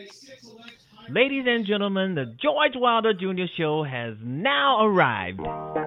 Ladies and gentlemen, the George Wilder Jr. Show has now arrived.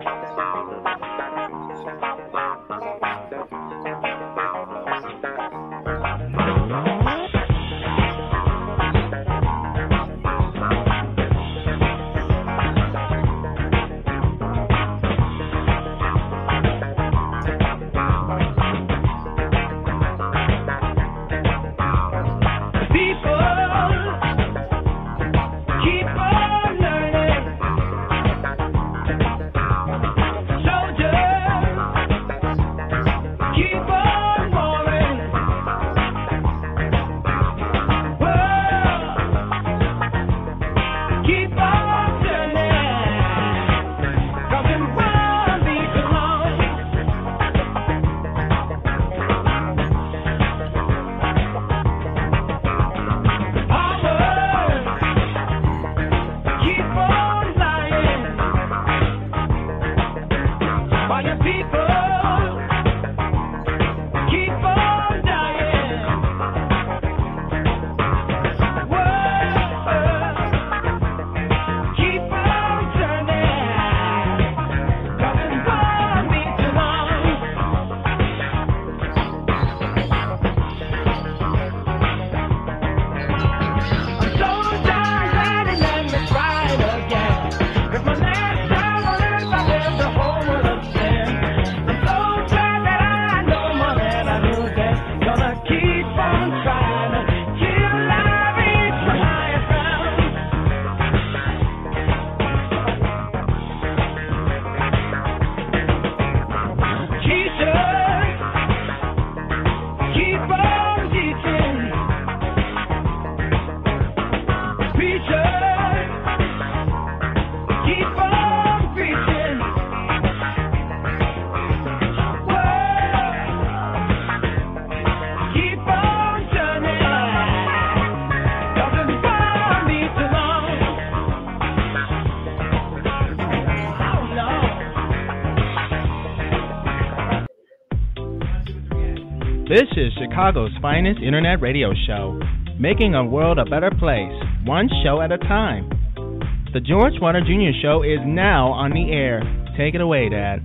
This is Chicago's finest internet radio show, making a world a better place, one show at a time. The George Wilder Jr. Show is now on the air. Take it away, Dad.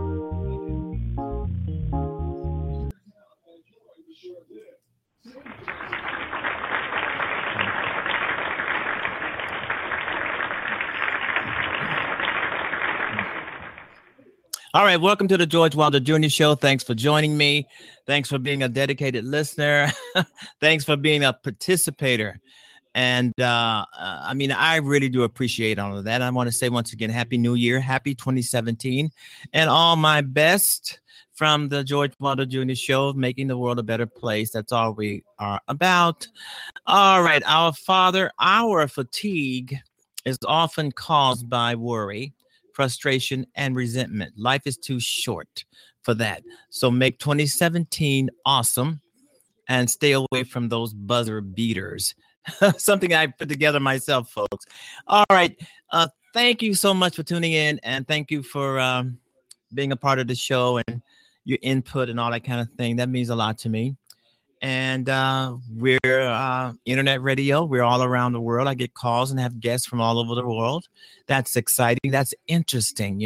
All right, welcome to the George Wilder Jr. Show. Thanks for joining me. Thanks for being a dedicated listener. Thanks for being a participator. And I really do appreciate all of that. I want to say once again, Happy New Year, Happy 2017, and all my best from the George Wilder Jr. Show, making the world a better place. That's all we are about. All right, our fatigue is often caused by worry, frustration, and resentment. Life is too short for that. So make 2017 awesome and stay away from those buzzer beaters. Something I put together myself, folks. All right. Thank you so much for tuning in, and thank you for being a part of the show and your input and all that kind of thing. That means a lot to me. And we're internet radio. We're all around the world. I get calls and have guests from all over the world. That's exciting. That's interesting.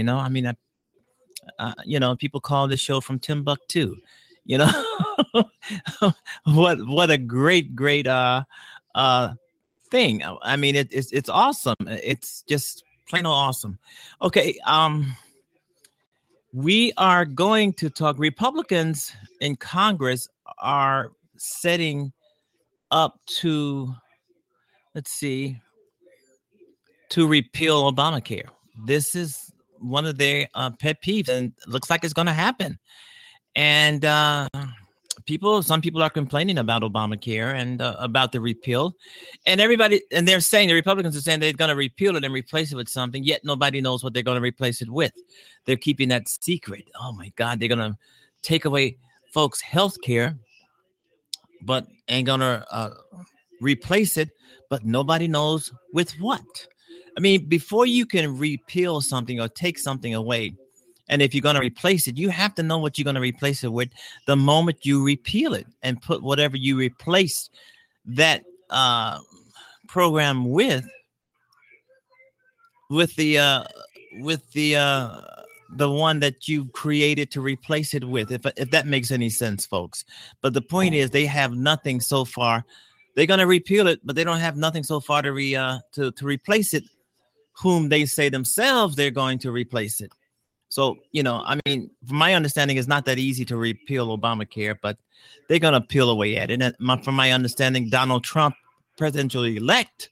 People call the show from Timbuktu. What a great thing. I mean, it's awesome. It's just plain old awesome. Okay. We are going to talk. Republicans in Congress are setting up to repeal Obamacare. This is one of their pet peeves, and it looks like it's going to happen. And some people are complaining about Obamacare and about the repeal, and they're saying, the Republicans are saying they're going to repeal it and replace it with something, yet nobody knows what they're going to replace it with. They're keeping that secret. Oh my God, they're going to take away folks' health care, but ain't going to replace it, but nobody knows with what. I mean, before you can repeal something or take something away, and if you're going to replace it, you have to know what you're going to replace it with the moment you repeal it and put whatever you replace that program with the one that you created to replace it with, if that makes any sense, folks. But the point is, they have nothing so far. They're going to repeal it, but they don't have nothing so far to replace it, whom they say themselves they're going to replace it. So, I mean, from my understanding, it's not that easy to repeal Obamacare, but they're going to peel away at it. And from my understanding, Donald Trump, presidential elect,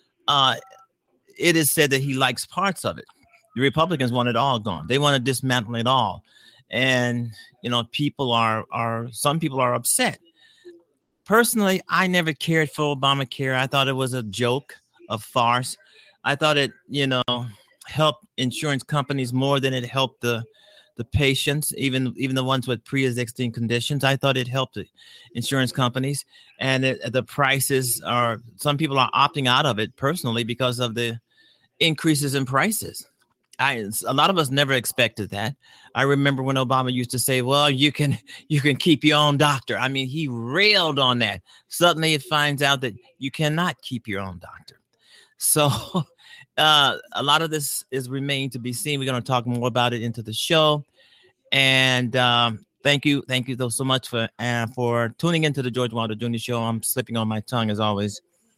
it is said that he likes parts of it. The Republicans want it all gone. They want to dismantle it all. And, some people are upset. Personally, I never cared for Obamacare. I thought it was a joke, a farce. I thought it, helped insurance companies more than it helped the patients, even the ones with pre-existing conditions. I thought it helped the insurance companies, and the prices some people are opting out of it personally because of the increases in prices. A lot of us never expected that. I remember when Obama used to say, well, you can keep your own doctor. I mean, he railed on that. Suddenly it finds out that you cannot keep your own doctor. So a lot of this is remain to be seen. We're going to talk more about it into the show. And thank you though so much for tuning into the George Wilder Jr. Show. I'm slipping on my tongue as always.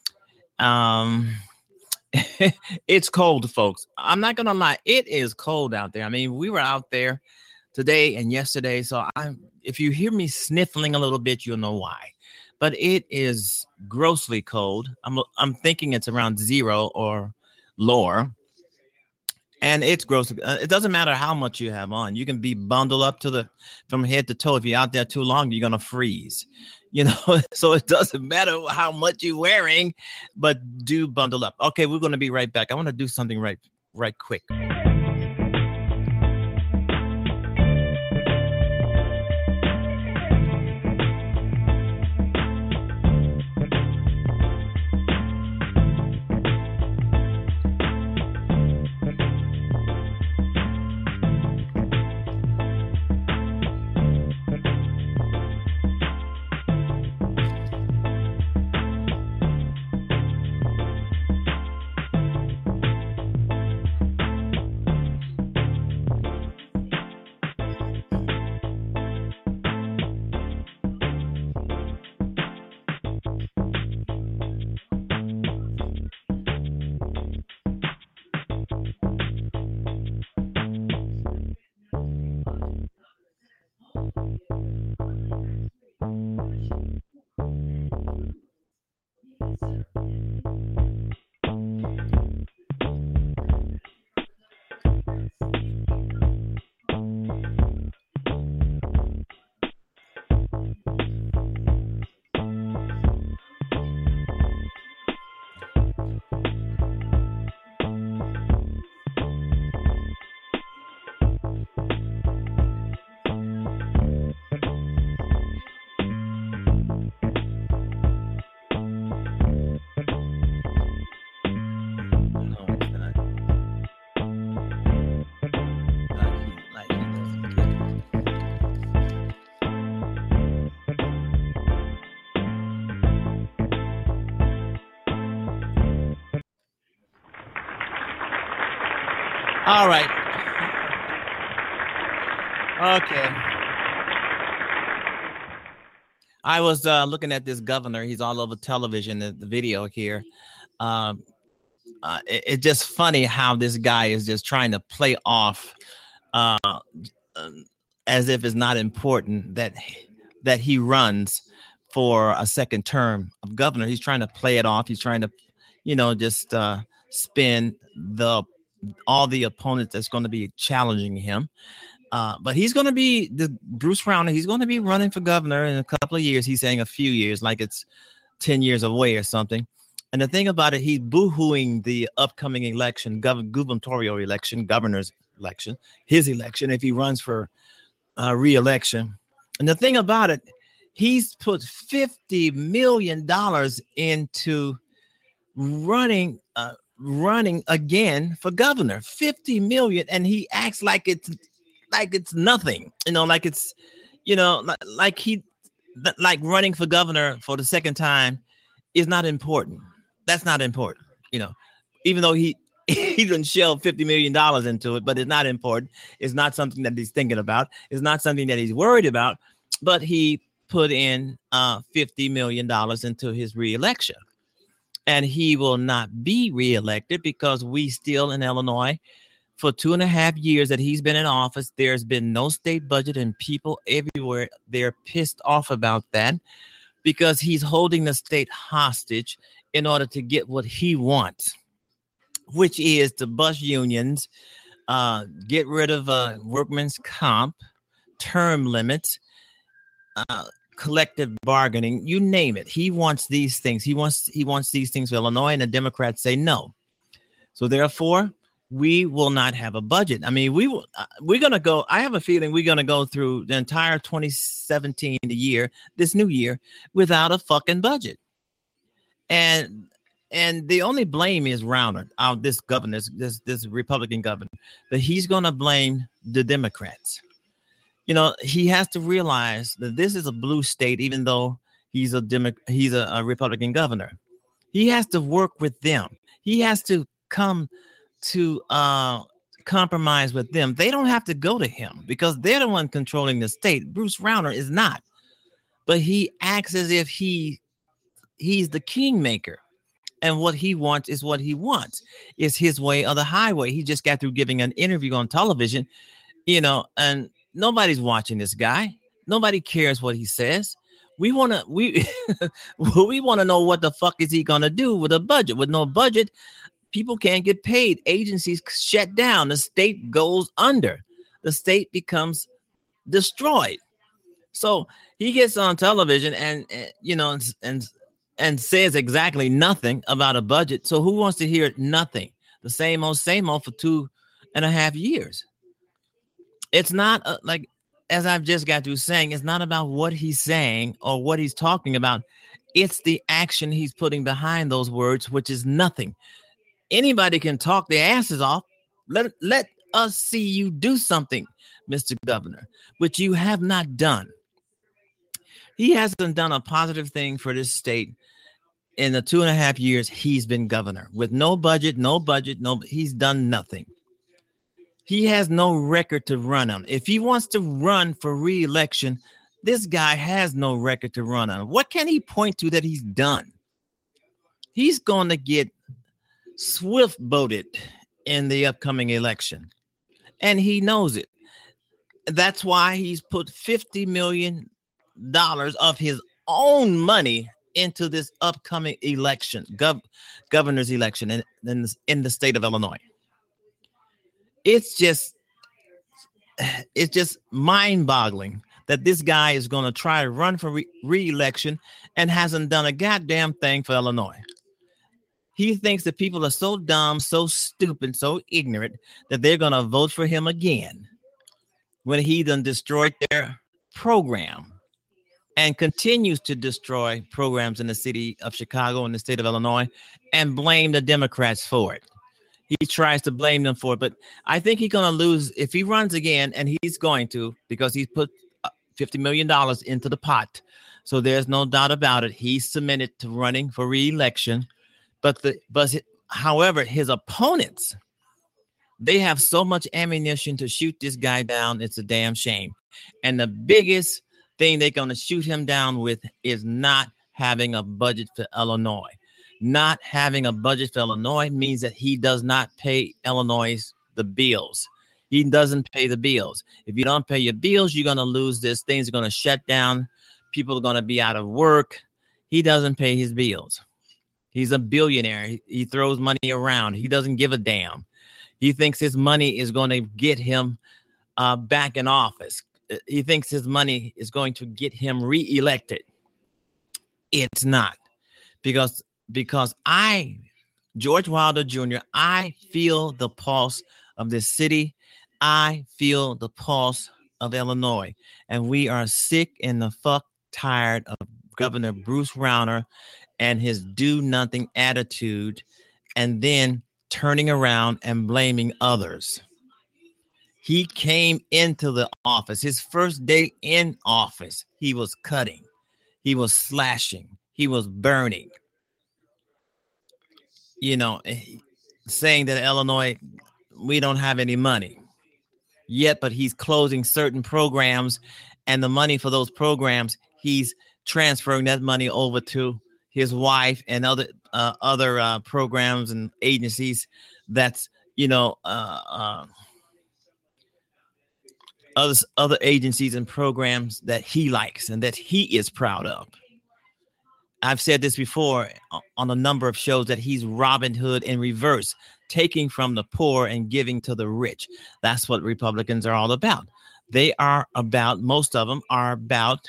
It's cold, folks. I'm not gonna lie, it is cold out there. I mean, we were out there today and yesterday, so if you hear me sniffling a little bit, you'll know why. But it is grossly cold. I'm thinking it's around 0 or lower, and it's gross. It doesn't matter how much you have on. You can be bundled up from head to toe. If you're out there too long, you're gonna freeze. So it doesn't matter how much you're wearing, but do bundle up. Okay, we're going to be right back. I want to do something right quick. All right. Okay. I was looking at this governor. He's all over television, the video here. It's just funny how this guy is just trying to play off as if it's not important that he runs for a second term of governor. He's trying to play it off. He's trying to, just spin all the opponents that's going to be challenging him. But he's going to be Bruce Rauner. He's going to be running for governor in a couple of years. He's saying a few years, like it's 10 years away or something. And the thing about it, he's boo-hooing the upcoming election, gubernatorial election, governor's election, his election, if he runs for re-election. And the thing about it, he's put $50 million into running again for governor. $50 million, and he acts like it's nothing, like it's, like running for governor for the second time is not important. That's not important, even though he didn't shell $50 million into it, but it's not important. It's not something that he's thinking about. It's not something that he's worried about, but he put in $50 million into his reelection. And he will not be reelected because we still in Illinois, for 2.5 years that he's been in office, there's been no state budget, and people everywhere, they're pissed off about that because he's holding the state hostage in order to get what he wants, which is to bust unions, get rid of workman's comp, term limits, collective bargaining, you name it. He wants these things. He wants these things for Illinois, and the Democrats say no. So therefore, we will not have a budget. I mean, we're going to go, I have a feeling we're going to go through the entire 2017 year, this new year, without a fucking budget. And the only blame is Rauner, this governor, this Republican governor, that he's going to blame the Democrats. He has to realize that this is a blue state, even though he's a Republican governor. He has to work with them. He has to come to compromise with them. They don't have to go to him because they're the one controlling the state. Bruce Rauner is not, but he acts as if he's the kingmaker, and what he wants is what he wants. It's his way or the highway. He just got through giving an interview on television, and nobody's watching this guy. Nobody cares what he says. We want to know what the fuck is he gonna do with a budget. With no budget, people can't get paid. Agencies shut down. The state goes under. The state becomes destroyed. So he gets on television and says exactly nothing about a budget. So who wants to hear nothing? The same old for 2.5 years. It's not like, as I've just got through saying, it's not about what he's saying or what he's talking about. It's the action he's putting behind those words, which is nothing. Anybody can talk their asses off. Let us see you do something, Mr. Governor, which you have not done. He hasn't done a positive thing for this state in the 2.5 years he's been governor. With no budget, he's done nothing. He has no record to run on. If he wants to run for re-election, this guy has no record to run on. What can he point to that he's done? He's going to get swift voted in the upcoming election, and he knows it. That's why he's put $50 million of his own money into this upcoming election, governor's election in the state of Illinois. It's just mind-boggling that this guy is going to try to run for re-election and hasn't done a goddamn thing for Illinois. He thinks that people are so dumb, so stupid, so ignorant that they're going to vote for him again when he done destroyed their program and continues to destroy programs in the city of Chicago and the state of Illinois and blame the Democrats for it. He tries to blame them for it, but I think he's going to lose if he runs again, and he's going to, because he's put $50 million into the pot. So there's no doubt about it. He's submitted to running for re-election. However, his opponents, they have so much ammunition to shoot this guy down. It's a damn shame. And the biggest thing they're going to shoot him down with is not having a budget for Illinois. Not having a budget for Illinois means that he does not pay Illinois the bills. He doesn't pay the bills. If you don't pay your bills, you're going to lose this. Things are going to shut down. People are going to be out of work. He doesn't pay his bills. He's a billionaire. He throws money around. He doesn't give a damn. He thinks his money is going to get him back in office. He thinks his money is going to get him reelected. It's not. Because George Wilder Jr., I feel the pulse of this city. I feel the pulse of Illinois. And we are sick in the fuck tired of Governor Bruce Rauner and his do-nothing attitude, and then turning around and blaming others. He came into the office. His first day in office, he was cutting. He was slashing. He was burning. saying that Illinois, we don't have any money yet, but he's closing certain programs, and the money for those programs, he's transferring that money over to his wife and other programs and agencies. That's other agencies and programs that he likes and that he is proud of. I've said this before on a number of shows that he's Robin Hood in reverse, taking from the poor and giving to the rich. That's what Republicans are all about. They are about, most of them are about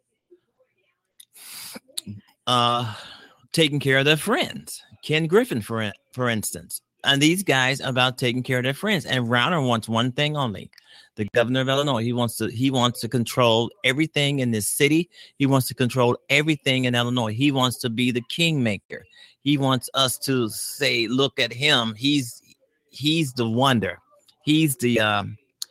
taking care of their friends. Ken Griffin, for instance. And these guys are about taking care of their friends. And Rauner wants one thing only. The governor of Illinois, he wants to control everything in this city. He wants to control everything in Illinois. He wants to be the kingmaker. He wants us to say, look at him. He's the wonder. He's the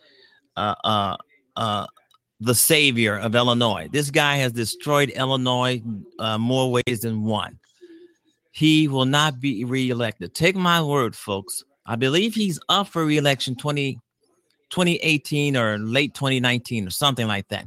savior of Illinois. This guy has destroyed Illinois more ways than one. He will not be reelected. Take my word, folks. I believe he's up for reelection 2018 or late 2019 or something like that.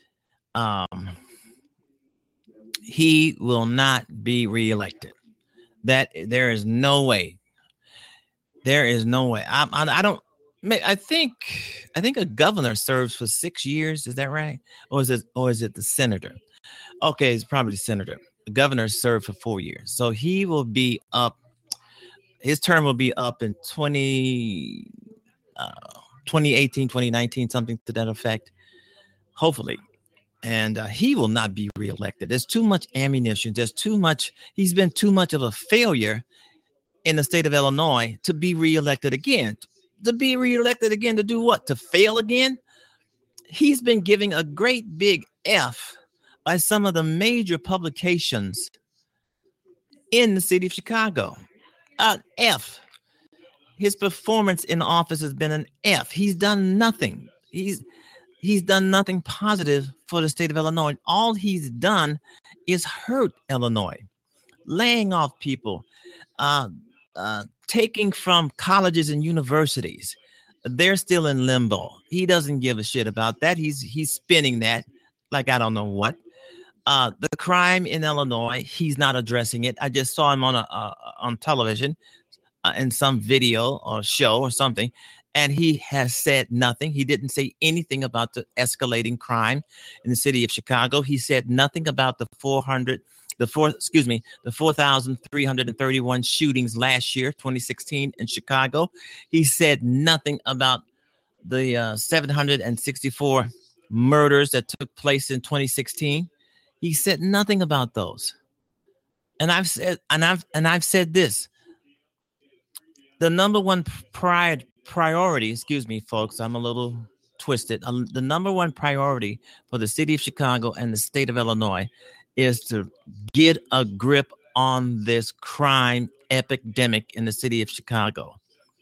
He will not be reelected. That there is no way. There is no way. I think a governor serves for 6 years. Is that right? Or is it the senator? Okay, it's probably the senator. The governor served for 4 years. So he will be up. His term will be up in 2018, 2019, something to that effect. Hopefully. And he will not be reelected. There's too much ammunition. There's too much. He's been too much of a failure in the state of Illinois to be reelected again. To be reelected again, to do what? To fail again? He's been giving a great big F by some of the major publications in the city of Chicago. F. His performance in office has been an F. He's done nothing. He's done nothing positive for the state of Illinois. All he's done is hurt Illinois, laying off people, taking from colleges and universities. They're still in limbo. He doesn't give a shit about that. He's spinning that like I don't know what. The crime in Illinois, he's not addressing it. I just saw him on television in some video or show or something, and he has said nothing. He didn't say anything about the escalating crime in the city of Chicago. He said nothing about the 4,331 shootings last year, 2016 in Chicago. He said nothing about the 764 murders that took place in 2016. He said nothing about those. And I've said this. The number one priority, excuse me, folks, I'm a little twisted. The number one priority for the city of Chicago and the state of Illinois is to get a grip on this crime epidemic in the city of Chicago.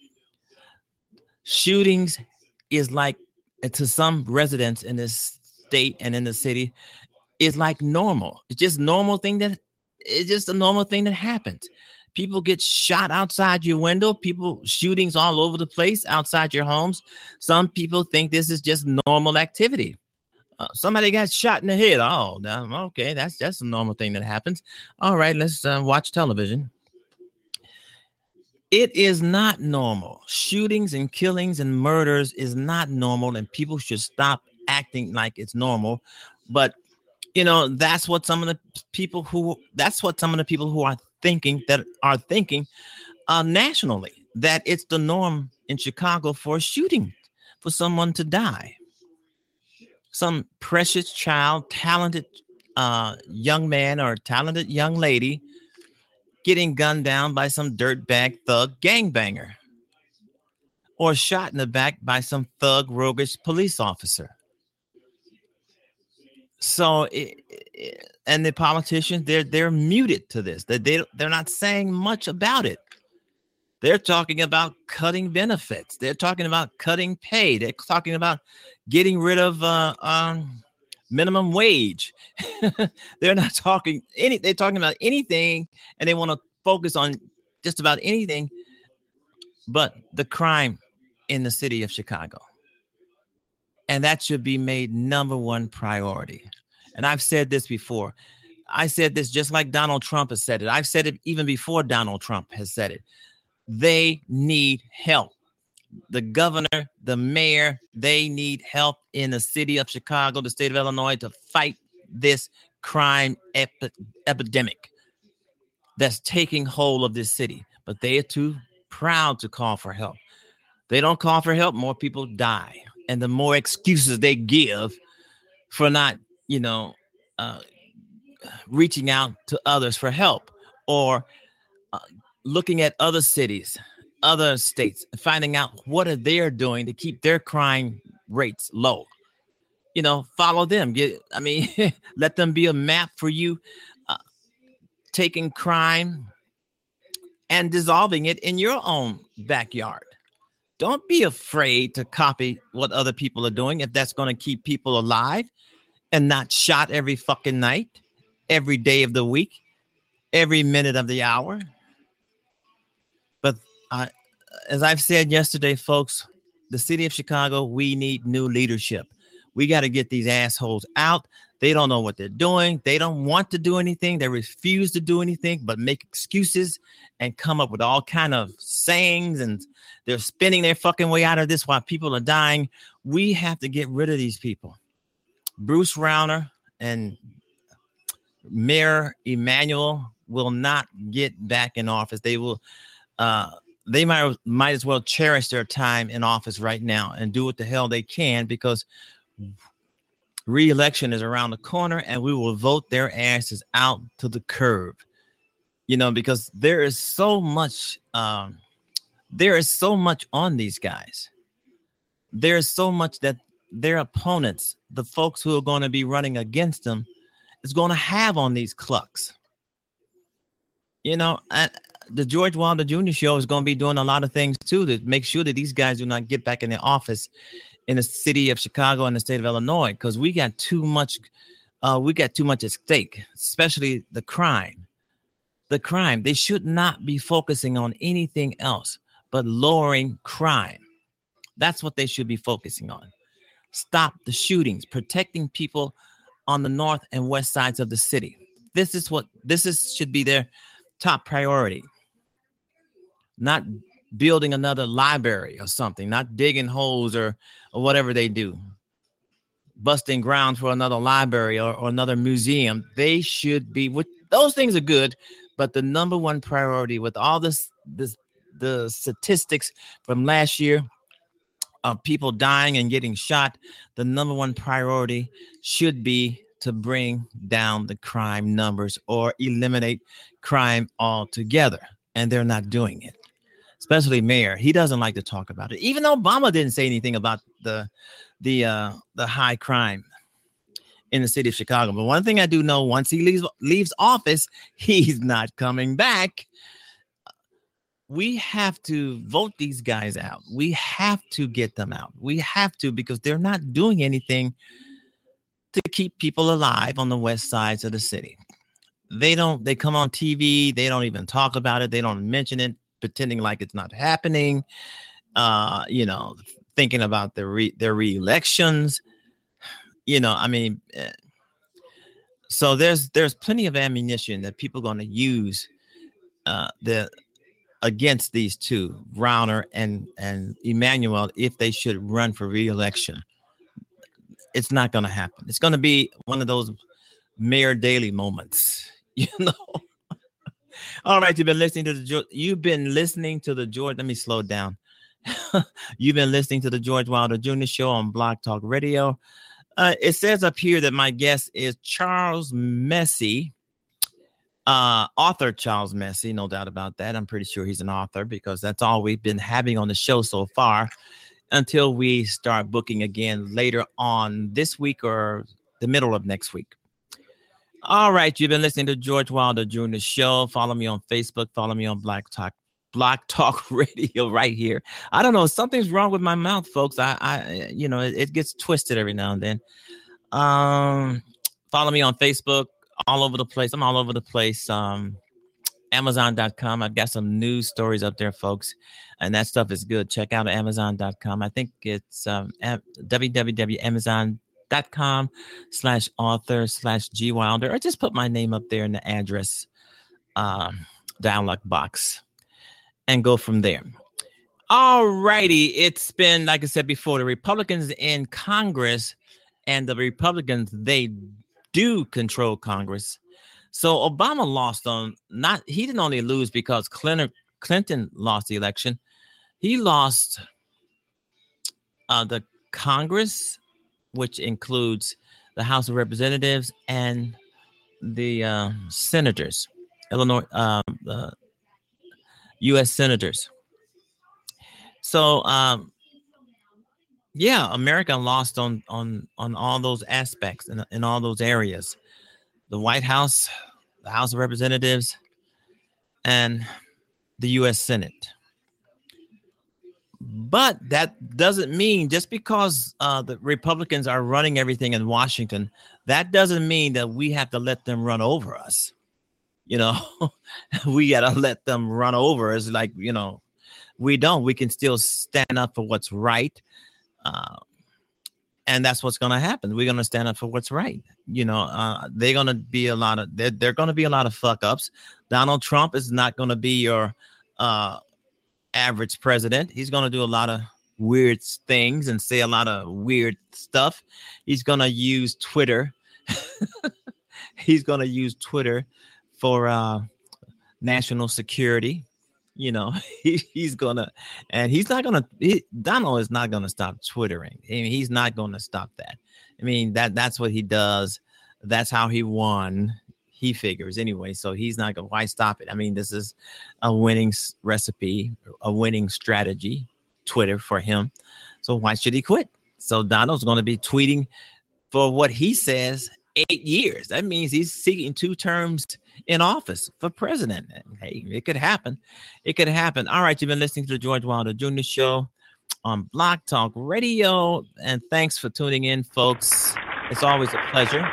Shootings is like, to some residents in this state and in the city, is like normal. It's just a normal thing that happens. People get shot outside your window. Shootings all over the place outside your homes. Some people think this is just normal activity. Somebody got shot in the head. Oh, okay, that's a normal thing that happens. All right, let's watch television. It is not normal. Shootings and killings and murders is not normal, and people should stop acting like it's normal. But that's what some of the people who are thinking nationally, that it's the norm in Chicago for a shooting, for someone to die. Some precious child, talented young man or talented young lady getting gunned down by some dirtbag thug gangbanger, or shot in the back by some thug roguish police officer. So, and the politicians, they're muted to this. They're not saying much about it. They're talking about cutting benefits. They're talking about cutting pay. They're talking about getting rid of minimum wage. They're not talking they're talking about anything, and they want to focus on just about anything but the crime in the city of Chicago. And that should be made number one priority. And I've said this before. I said this just like Donald Trump has said it. I've said it even before Donald Trump has said it. They need help. The governor, the mayor, they need help in the city of Chicago, the state of Illinois, to fight this crime epidemic that's taking hold of this city. But they are too proud to call for help. They don't call for help, more people die. And the more excuses they give for not, reaching out to others for help, or looking at other cities, other states, finding out what are they doing to keep their crime rates low. Follow them. Let them be a map for you, taking crime and dissolving it in your own backyard. Don't be afraid to copy what other people are doing if that's going to keep people alive and not shot every fucking night, every day of the week, every minute of the hour. But as I've said yesterday, folks, the city of Chicago, we need new leadership. We got to get these assholes out. They don't know what they're doing. They don't want to do anything. They refuse to do anything but make excuses and come up with all kind of sayings, and they're spinning their fucking way out of this while people are dying. We have to get rid of these people. Bruce Rauner and Mayor Emanuel will not get back in office. They will. They might as well cherish their time in office right now and do what the hell they can, because re-election is around the corner, and we will vote their asses out to the curb. Because there is so much on these guys. There is so much that their opponents, the folks who are going to be running against them, is going to have on these clucks. The George Wilder Jr. show is going to be doing a lot of things too to make sure that these guys do not get back in their office in the city of Chicago and the state of Illinois, because we got too much at stake, especially the crime. The crime. They should not be focusing on anything else but lowering crime. That's what they should be focusing on. Stop the shootings, protecting people on the north and west sides of the city. This should be their top priority. Not building another library or something, not digging holes or whatever they do, busting ground for another library or another museum. They should be, those things are good, but the number one priority with all the statistics from last year of people dying and getting shot, the number one priority should be to bring down the crime numbers or eliminate crime altogether. And they're not doing it. Especially Mayor. He doesn't like to talk about it. Even Obama didn't say anything about the high crime in the city of Chicago. But one thing I do know, once he leaves office, he's not coming back. We have to vote these guys out. We have to get them out. We have to, because they're not doing anything to keep people alive on the west sides of the city. They come on TV. They don't even talk about it. They don't mention it, pretending like it's not happening. Thinking about their re-elections. So there's plenty of ammunition that people are going to use against these two, Rauner and Emanuel, if they should run for re-election. It's not going to happen. It's going to be one of those Mayor Daley moments, All right, you've been listening to the George. Let me slow down. You've been listening to the George Wilder Jr. Show on Blog Talk Radio. It says up here that my guest is Charles Messy, author Charles Messy, no doubt about that. I'm pretty sure he's an author, because that's all we've been having on the show so far, until we start booking again later on this week or the middle of next week. All right, you've been listening to George Wilder Jr. Show. Follow me on Facebook. Follow me on Blog Talk Radio right here. I don't know, something's wrong with my mouth, folks. It gets twisted every now and then. Follow me on Facebook. All over the place. I'm all over the place. Amazon.com. I've got some news stories up there, folks, and that stuff is good. Check out Amazon.com. I think it's www.amazon.com/author/G Wilder, or just put my name up there in the address dialog box and go from there. All righty. It's been, like I said before, the Republicans in Congress, and the Republicans, they do control Congress. So Obama lost he didn't only lose because Clinton lost the election. He lost the Congress, which includes the House of Representatives and the senators, the U.S. senators. So, America lost on all those aspects and in all those areas. The White House, the House of Representatives, and the U.S. Senate. But that doesn't mean, just because the Republicans are running everything in Washington, that doesn't mean that we have to let them run over us. We got to let them run over us. Like, we don't. We can still stand up for what's right. And that's what's going to happen. We're going to stand up for what's right. They're going to be a lot of fuck ups. Donald Trump is not going to be your average president. He's going to do a lot of weird things and say a lot of weird stuff. He's going to use Twitter. He's going to use Twitter for national security. He's gonna, and he's not gonna. Donald is not gonna stop Twittering. He's not gonna stop that. That's what he does. That's how he won. He figures anyway. So he's not gonna. Why stop it? This is a winning recipe, a winning strategy. Twitter for him. So why should he quit? So Donald's gonna be tweeting for what he says 8 years. That means he's seeking 2 terms in office for president. Hey, it could happen. It could happen. All right, you've been listening to the George Wilder Jr. Show on Blog Talk Radio, and thanks for tuning in, folks. It's always a pleasure.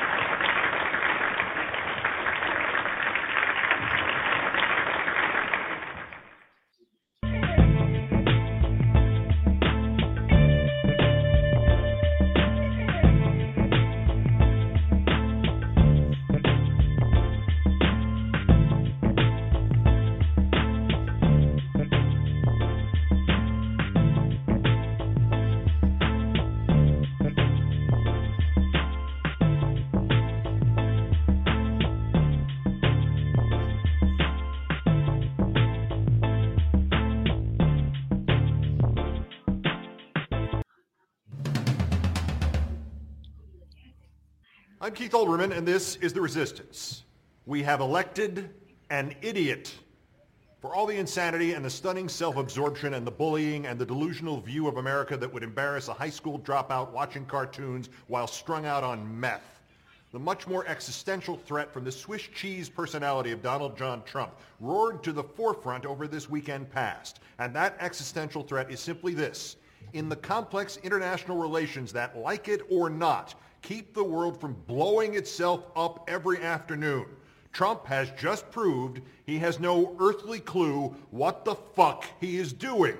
I'm Keith Olbermann, and this is The Resistance. We have elected an idiot. For all the insanity and the stunning self-absorption and the bullying and the delusional view of America that would embarrass a high school dropout watching cartoons while strung out on meth. The much more existential threat from the Swiss cheese personality of Donald John Trump roared to the forefront over this weekend past. And that existential threat is simply this. In the complex international relations that, like it or not, keep the world from blowing itself up every afternoon, Trump has just proved he has no earthly clue what the fuck he is doing.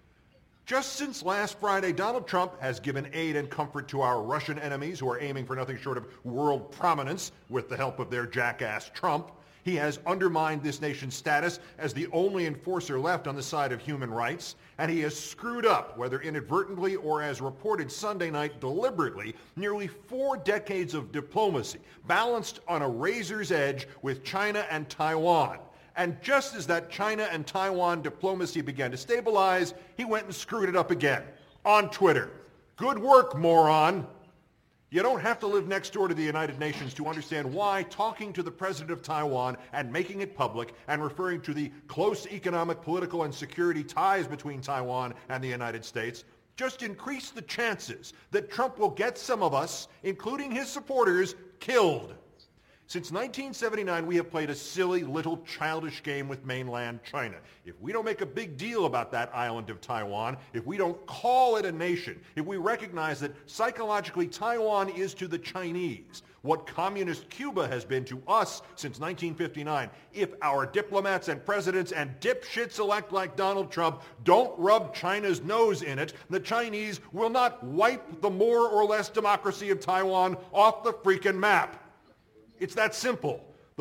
Just since last Friday, Donald Trump has given aid and comfort to our Russian enemies who are aiming for nothing short of world prominence with the help of their jackass Trump. He has undermined this nation's status as the only enforcer left on the side of human rights, and he has screwed up, whether inadvertently or as reported Sunday night deliberately, nearly 4 decades of diplomacy, balanced on a razor's edge with China and Taiwan. And just as that China and Taiwan diplomacy began to stabilize, he went and screwed it up again on Twitter. Good work, moron. You don't have to live next door to the United Nations to understand why talking to the president of Taiwan and making it public and referring to the close economic, political, and security ties between Taiwan and the United States just increase the chances that Trump will get some of us, including his supporters, killed. Since 1979, we have played a silly little childish game with mainland China. If we don't make a big deal about that island of Taiwan, if we don't call it a nation, if we recognize that psychologically Taiwan is to the Chinese what communist Cuba has been to us since 1959. If our diplomats and presidents and dipshits elect like Donald Trump don't rub China's nose in it, the Chinese will not wipe the more or less democracy of Taiwan off the freaking map. It's that simple. The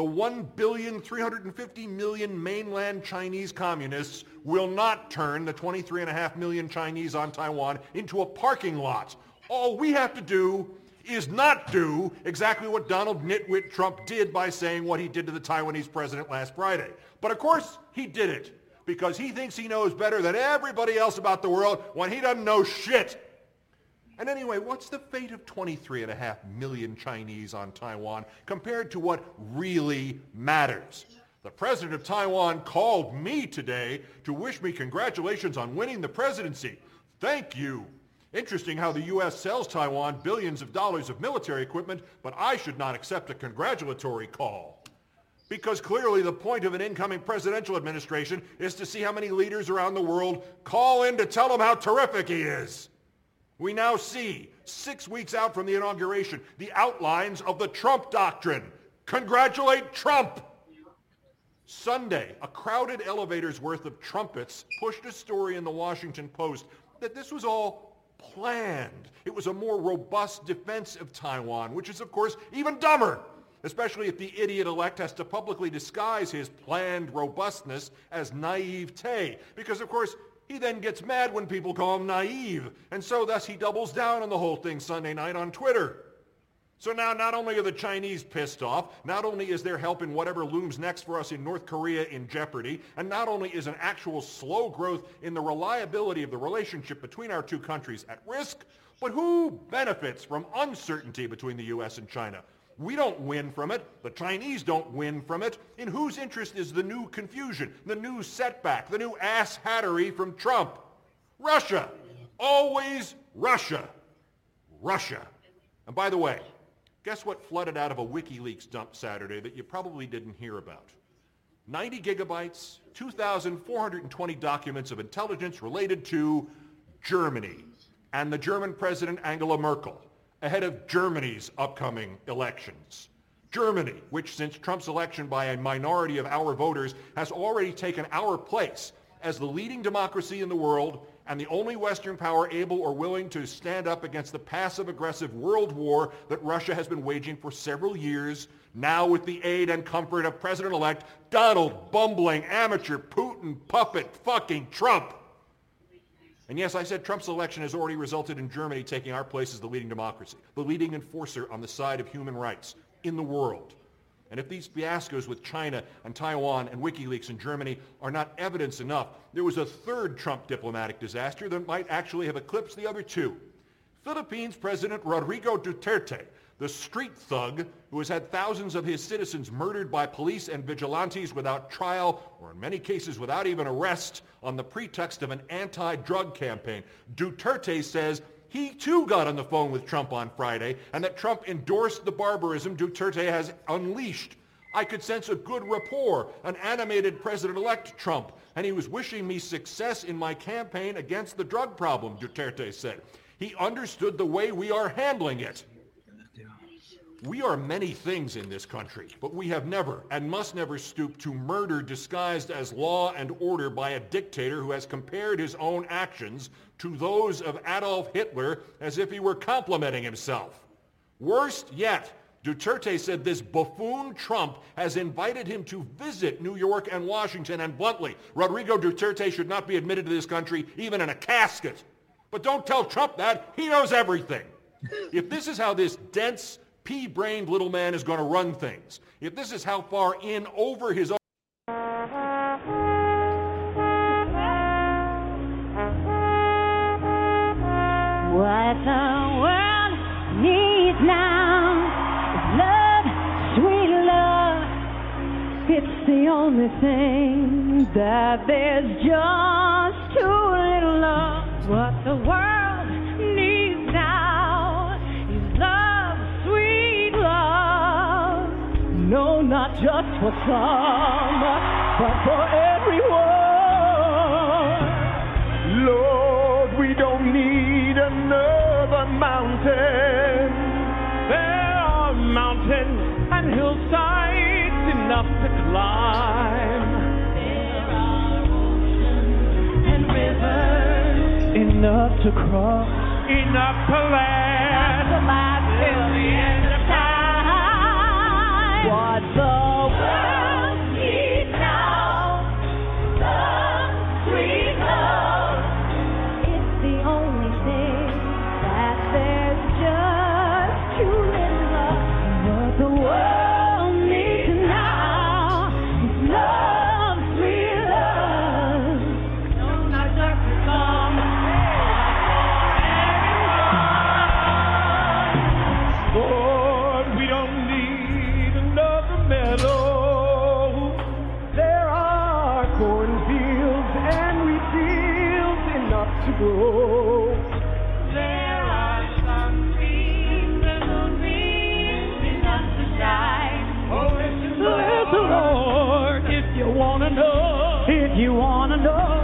1,350,000,000 mainland Chinese communists will not turn the 23.5 million Chinese on Taiwan into a parking lot. All we have to do is not do exactly what Donald Nitwit Trump did by saying what he did to the Taiwanese president last Friday. But of course, he did it because he thinks he knows better than everybody else about the world when he doesn't know shit. And anyway, what's the fate of 23.5 million Chinese on Taiwan compared to what really matters? The president of Taiwan called me today to wish me congratulations on winning the presidency. Thank you. Interesting how the U.S. sells Taiwan billions of dollars of military equipment, but I should not accept a congratulatory call. Because clearly the point of an incoming presidential administration is to see how many leaders around the world call in to tell him how terrific he is. We now see, 6 weeks out from the inauguration, the outlines of the Trump Doctrine. Congratulate Trump! Sunday, a crowded elevator's worth of trumpets pushed a story in the Washington Post that this was all planned. It was a more robust defense of Taiwan, which is, of course, even dumber, especially if the idiot-elect has to publicly disguise his planned robustness as naivete, because, of course, he then gets mad when people call him naive, and so thus he doubles down on the whole thing Sunday night on Twitter. So now not only are the Chinese pissed off, not only is their help in whatever looms next for us in North Korea in jeopardy, and not only is an actual slow growth in the reliability of the relationship between our two countries at risk, but who benefits from uncertainty between the U.S. and China? We don't win from it. The Chinese don't win from it. In whose interest is the new confusion, the new setback, the new ass-hattery from Trump? Russia. Always Russia. Russia. And by the way, guess what flooded out of a WikiLeaks dump Saturday that you probably didn't hear about? 90 gigabytes, 2,420 documents of intelligence related to Germany and the German President Angela Merkel ahead of Germany's upcoming elections. Germany, which since Trump's election by a minority of our voters has already taken our place as the leading democracy in the world and the only Western power able or willing to stand up against the passive-aggressive world war that Russia has been waging for several years, now with the aid and comfort of President-elect Donald bumbling amateur Putin puppet fucking Trump. And yes, I said Trump's election has already resulted in Germany taking our place as the leading democracy, the leading enforcer on the side of human rights in the world. And if these fiascos with China and Taiwan and WikiLeaks in Germany are not evidence enough, there was a third Trump diplomatic disaster that might actually have eclipsed the other two. Philippines President Rodrigo Duterte, the street thug who has had thousands of his citizens murdered by police and vigilantes without trial, or in many cases without even arrest, on the pretext of an anti-drug campaign. Duterte says he too got on the phone with Trump on Friday, and that Trump endorsed the barbarism Duterte has unleashed. I could sense a good rapport, an animated President-elect Trump, and he was wishing me success in my campaign against the drug problem, Duterte said. He understood the way we are handling it. We are many things in this country, but we have never and must never stoop to murder disguised as law and order by a dictator who has compared his own actions to those of Adolf Hitler as if he were complimenting himself. Worst yet, Duterte said this buffoon Trump has invited him to visit New York and Washington, and bluntly, Rodrigo Duterte should not be admitted to this country even in a casket. But don't tell Trump that. He knows everything. If this is how this dense, pea-brained little man is going to run things, if this is how far in over his own... What the world needs now is love, sweet love. It's the only thing that there's just too little of. What the world needs now is love, sweet love. No, not just for some, but for everyone. Lord, we don't need another mountain. There are mountains enough to cross, enough to last till the end of time. What the world needs now, love, sweet love. It's the only thing that there's just too little of. What the world needs now is love, sweet love. No, not just a song. Lord, we don't need another meadow. There are cornfields and wheat fields enough to grow. There are some trees and moonbeams enough to shine. Oh, listen, Lord, if you wanna know, if you wanna know.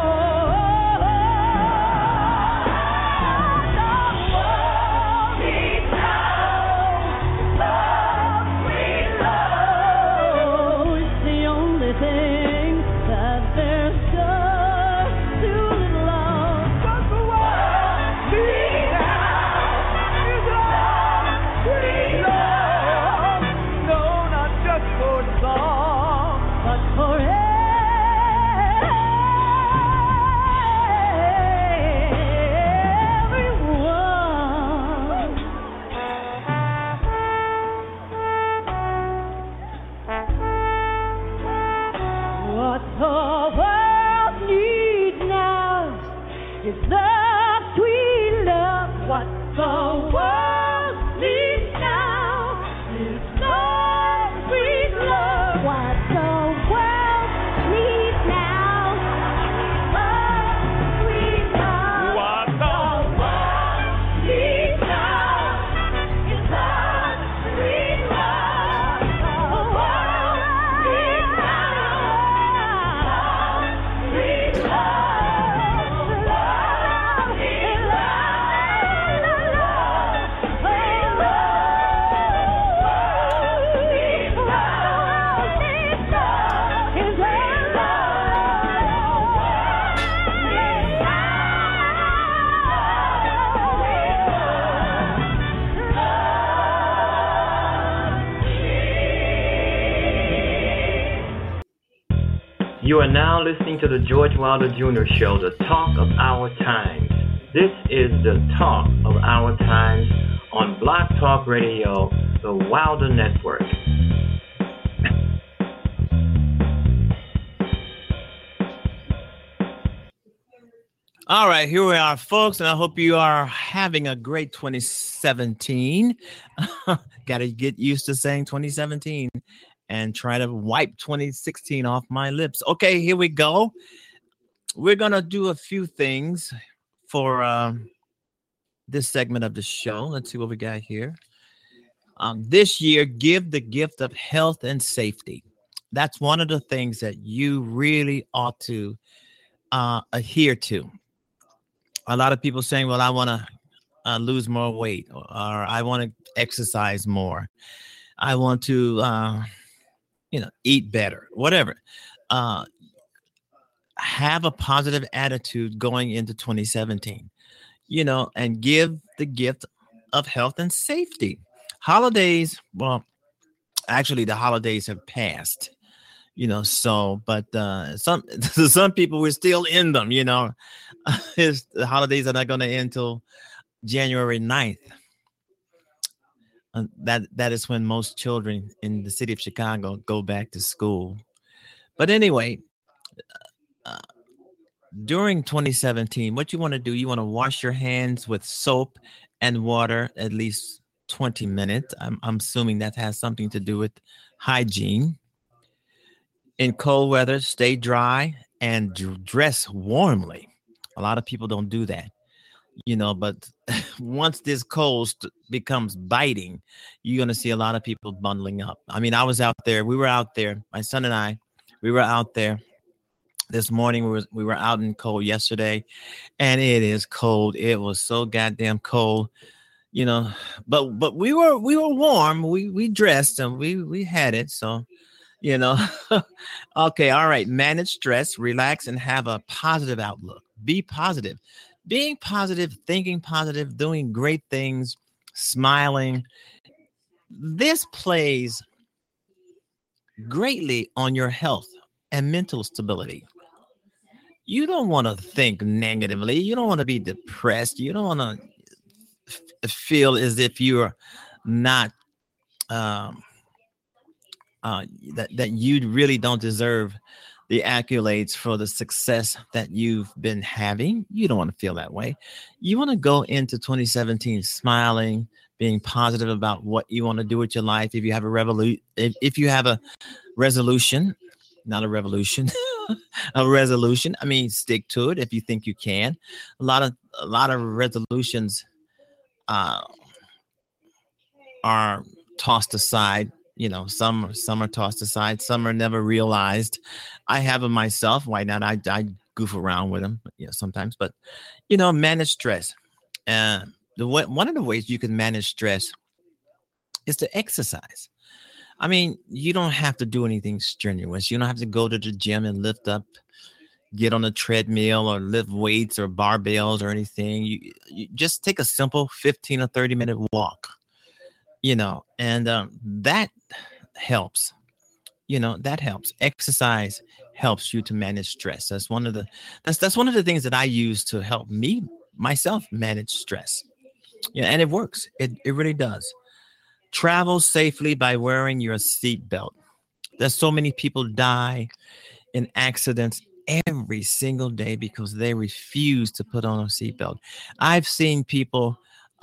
You are now listening to the George Wilder Jr. Show, the talk of our times. This is the talk of our times on Blog Talk Radio, the Wilder Network. All right, here we are, folks, and I hope you are having a great 2017. Got to get used to saying 2017 and try to wipe 2016 off my lips. Okay, here we go. We're going to do a few things for this segment of the show. Let's see what we got here. This year, give the gift of health and safety. That's one of the things that you really ought to adhere to. A lot of people saying, well, I want to lose more weight, or I want to exercise more. I want to, eat better, whatever. Have a positive attitude going into 2017, and give the gift of health and safety. Holidays, well, actually the holidays have passed, but some people were still in them, the holidays are not going to end till January 9th. That is when most children in the city of Chicago go back to school. But anyway, during 2017, what you want to do, you want to wash your hands with soap and water at least 20 minutes. I'm assuming that has something to do with hygiene. In cold weather, stay dry and dress warmly. A lot of people don't do that, but once this cold becomes biting, you're going to see a lot of people bundling up. I mean, I was out there. We were out there. My son and I, we were out there this morning. We were out in cold yesterday, and it is cold. It was so goddamn cold, but we were warm. We dressed and we had it. So, okay. All right. Manage stress, relax, and have a positive outlook. Be positive. being positive, thinking positive, doing great things, smiling, this plays greatly on your health and mental stability. You don't want to think negatively. You don't want to be depressed. You don't want to feel as if you're not that you really don't deserve the accolades for the success that you've been having. You don't want to feel that way. You want to go into 2017 smiling, being positive about what you want to do with your life. If you have if you have a resolution, not a revolution, a resolution, I mean, stick to it if you think you can. A lot of resolutions are tossed aside. You know, some are tossed aside, some are never realized. I have them myself. Why not? I goof around with them, sometimes. But manage stress. One of the ways you can manage stress is to exercise. I mean, you don't have to do anything strenuous. You don't have to go to the gym and get on a treadmill or lift weights or barbells or anything. You just take a simple 15 or 30-minute walk. And that helps. That helps. Exercise helps you to manage stress. That's one of the things that I use to help myself manage stress. And it works. It really does. Travel safely by wearing your seatbelt. There's so many people die in accidents every single day because they refuse to put on a seatbelt. I've seen people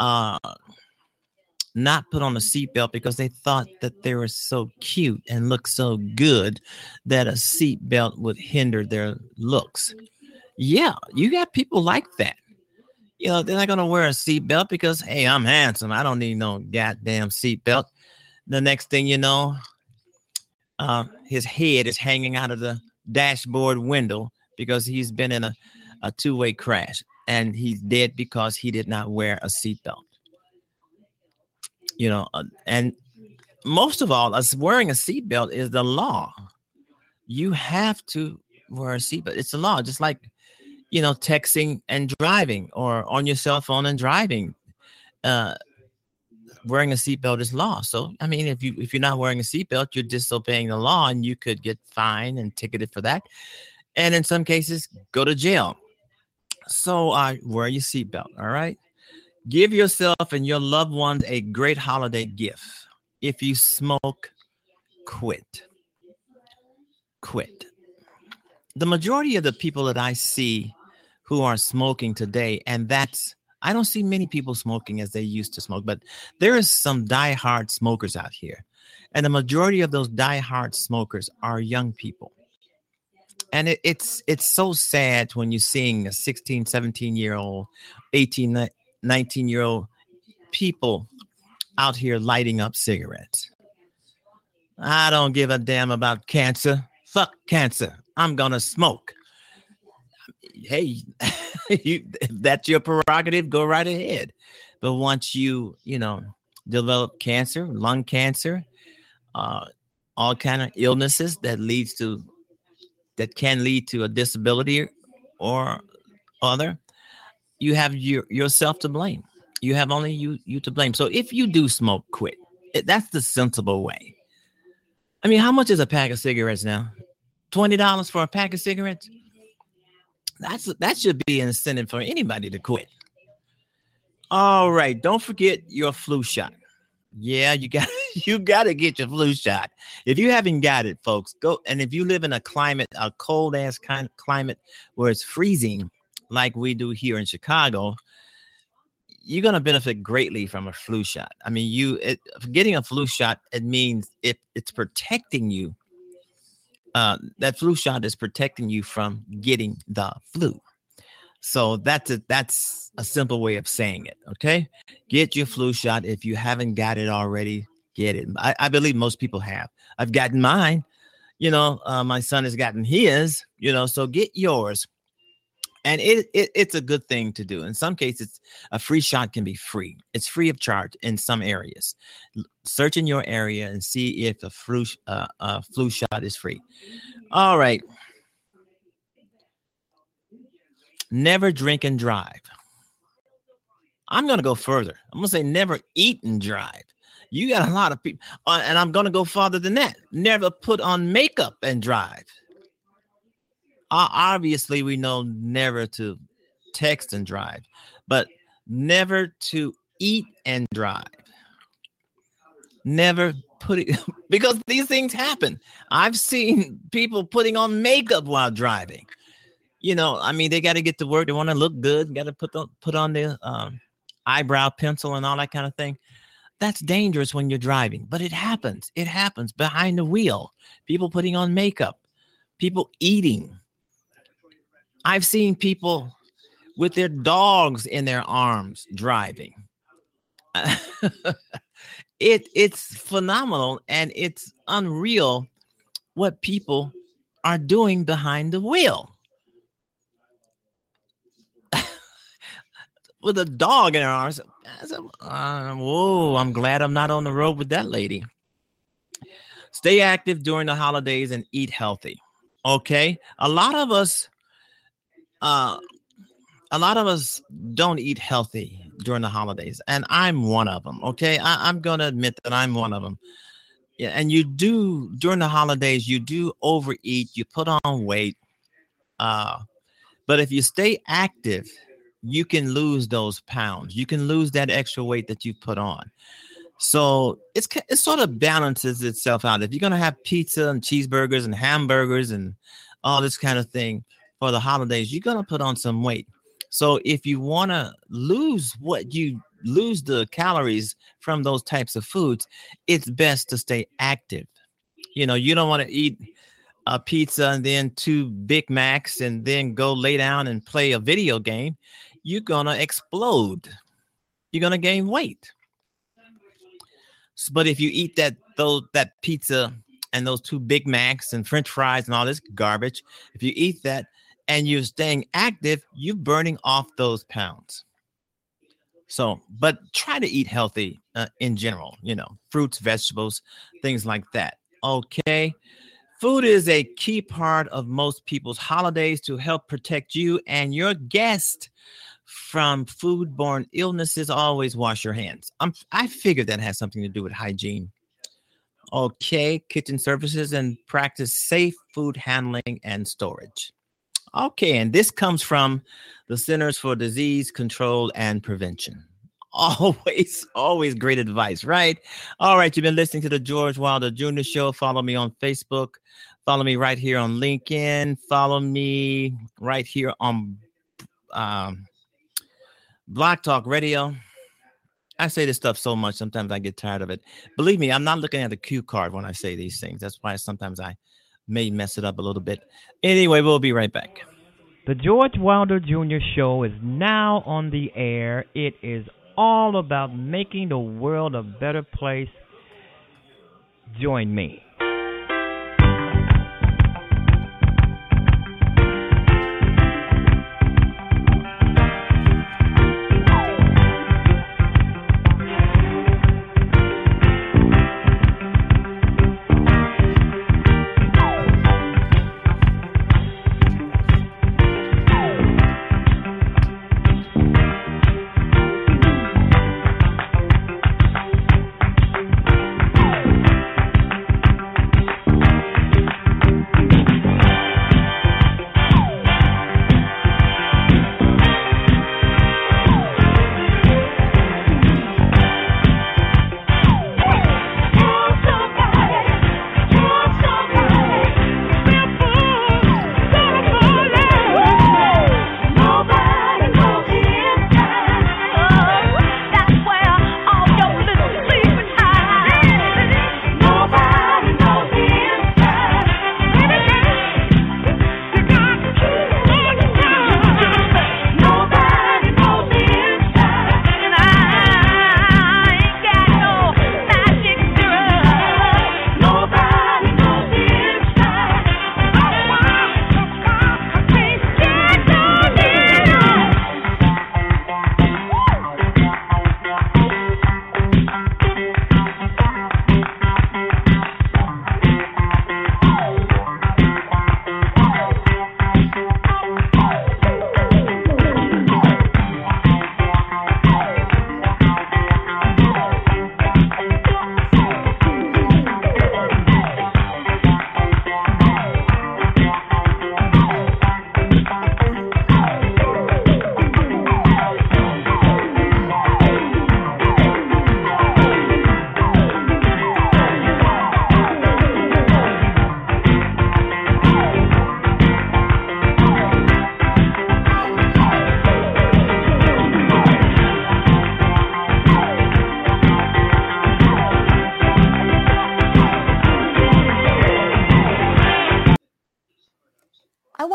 not put on a seatbelt because they thought that they were so cute and looked so good that a seatbelt would hinder their looks. Yeah, you got people like that. They're not going to wear a seatbelt because, hey, I'm handsome. I don't need no goddamn seatbelt. The next thing you know, his head is hanging out of the dashboard window because he's been in a two-way crash and he's dead because he did not wear a seatbelt. And most of all, us wearing a seatbelt is the law. You have to wear a seatbelt. It's a law, just like, texting and driving or on your cell phone and driving. Wearing a seatbelt is law. So, I mean, if you're not wearing a seatbelt, you're disobeying the law and you could get fined and ticketed for that. And in some cases, go to jail. So wear your seatbelt, all right? Give yourself and your loved ones a great holiday gift. If you smoke, quit. Quit. The majority of the people that I see who are smoking today, and I don't see many people smoking as they used to smoke, but there is some diehard smokers out here. And the majority of those diehard smokers are young people. And it's so sad when you're seeing a 16, 17-year-old, 18, 19-year-old people out here lighting up cigarettes. I don't give a damn about cancer. Fuck cancer. I'm going to smoke. Hey, if that's your prerogative, go right ahead. But once you develop cancer, lung cancer, all kind of illnesses that can lead to a disability or other, you have yourself to blame. You have only you to blame. So if you do smoke, quit. That's the sensible way. I mean, how much is a pack of cigarettes now? $20 for a pack of cigarettes? That should be an incentive for anybody to quit. All right. Don't forget your flu shot. Yeah, you got to get your flu shot. If you haven't got it, folks, go. And if you live in a cold ass kind of climate where it's freezing, like we do here in Chicago, you're going to benefit greatly from a flu shot. I mean, getting a flu shot, it means it's protecting you. That flu shot is protecting you from getting the flu. So that's a simple way of saying it. Okay. Get your flu shot. If you haven't got it already, get it. I believe most people have. I've gotten mine, my son has gotten his, so get yours. And it's a good thing to do. In some cases, a free shot can be free. It's free of charge in some areas. Search in your area and see if a flu shot is free. All right. Never drink and drive. I'm going to go further. I'm going to say never eat and drive. You got a lot of people, and I'm going to go farther than that. Never put on makeup and drive. Obviously, we know never to text and drive, but never to eat and drive. Never put it, because these things happen. I've seen people putting on makeup while driving. You know, I mean, they got to get to work. They want to look good. Got to put on their eyebrow pencil and all that kind of thing. That's dangerous when you're driving, but it happens. It happens behind the wheel. People putting on makeup, people eating. I've seen people with their dogs in their arms driving. It's phenomenal, and it's unreal what people are doing behind the wheel. With a dog in their arms. Whoa, I'm glad I'm not on the road with that lady. Stay active during the holidays and eat healthy. Okay? A lot of us don't eat healthy during the holidays, and I'm one of them. Okay, I'm gonna admit that I'm one of them. Yeah, and you do during the holidays. You do overeat. You put on weight. But if you stay active, you can lose those pounds. You can lose that extra weight that you put on. So it sort of balances itself out. If you're gonna have pizza and cheeseburgers and hamburgers and all this kind of thing for the holidays, you're gonna put on some weight. So if you want to lose the calories from those types of foods, it's best to stay active. You know, you don't want to eat a pizza and then 2 Big Macs and then go lay down and play a video game. You're going to explode. You're going to gain weight. But if you eat that pizza and those 2 Big Macs and French fries and all this garbage, if you eat that, and you're staying active, you're burning off those pounds. So, but try to eat healthy in general, you know, fruits, vegetables, things like that. Okay. Food is a key part of most people's holidays to help protect you and your guest from foodborne illnesses. Always wash your hands. I figured that has something to do with hygiene. Okay. Kitchen services and practice safe food handling and storage. Okay, and this comes from the Centers for Disease Control and Prevention. Always great advice, right? All right, you've been listening to the George Wilder Jr. Show. Follow me on Facebook. Follow me right here on LinkedIn. Follow me right here on Blog Talk Radio. I say this stuff so much, sometimes I get tired of it. Believe me, I'm not looking at the cue card when I say these things. That's why sometimes I may mess it up a little bit. Anyway, we'll be right back. The George Wilder Jr. Show is now on the air. It is all about making the world a better place. Join me.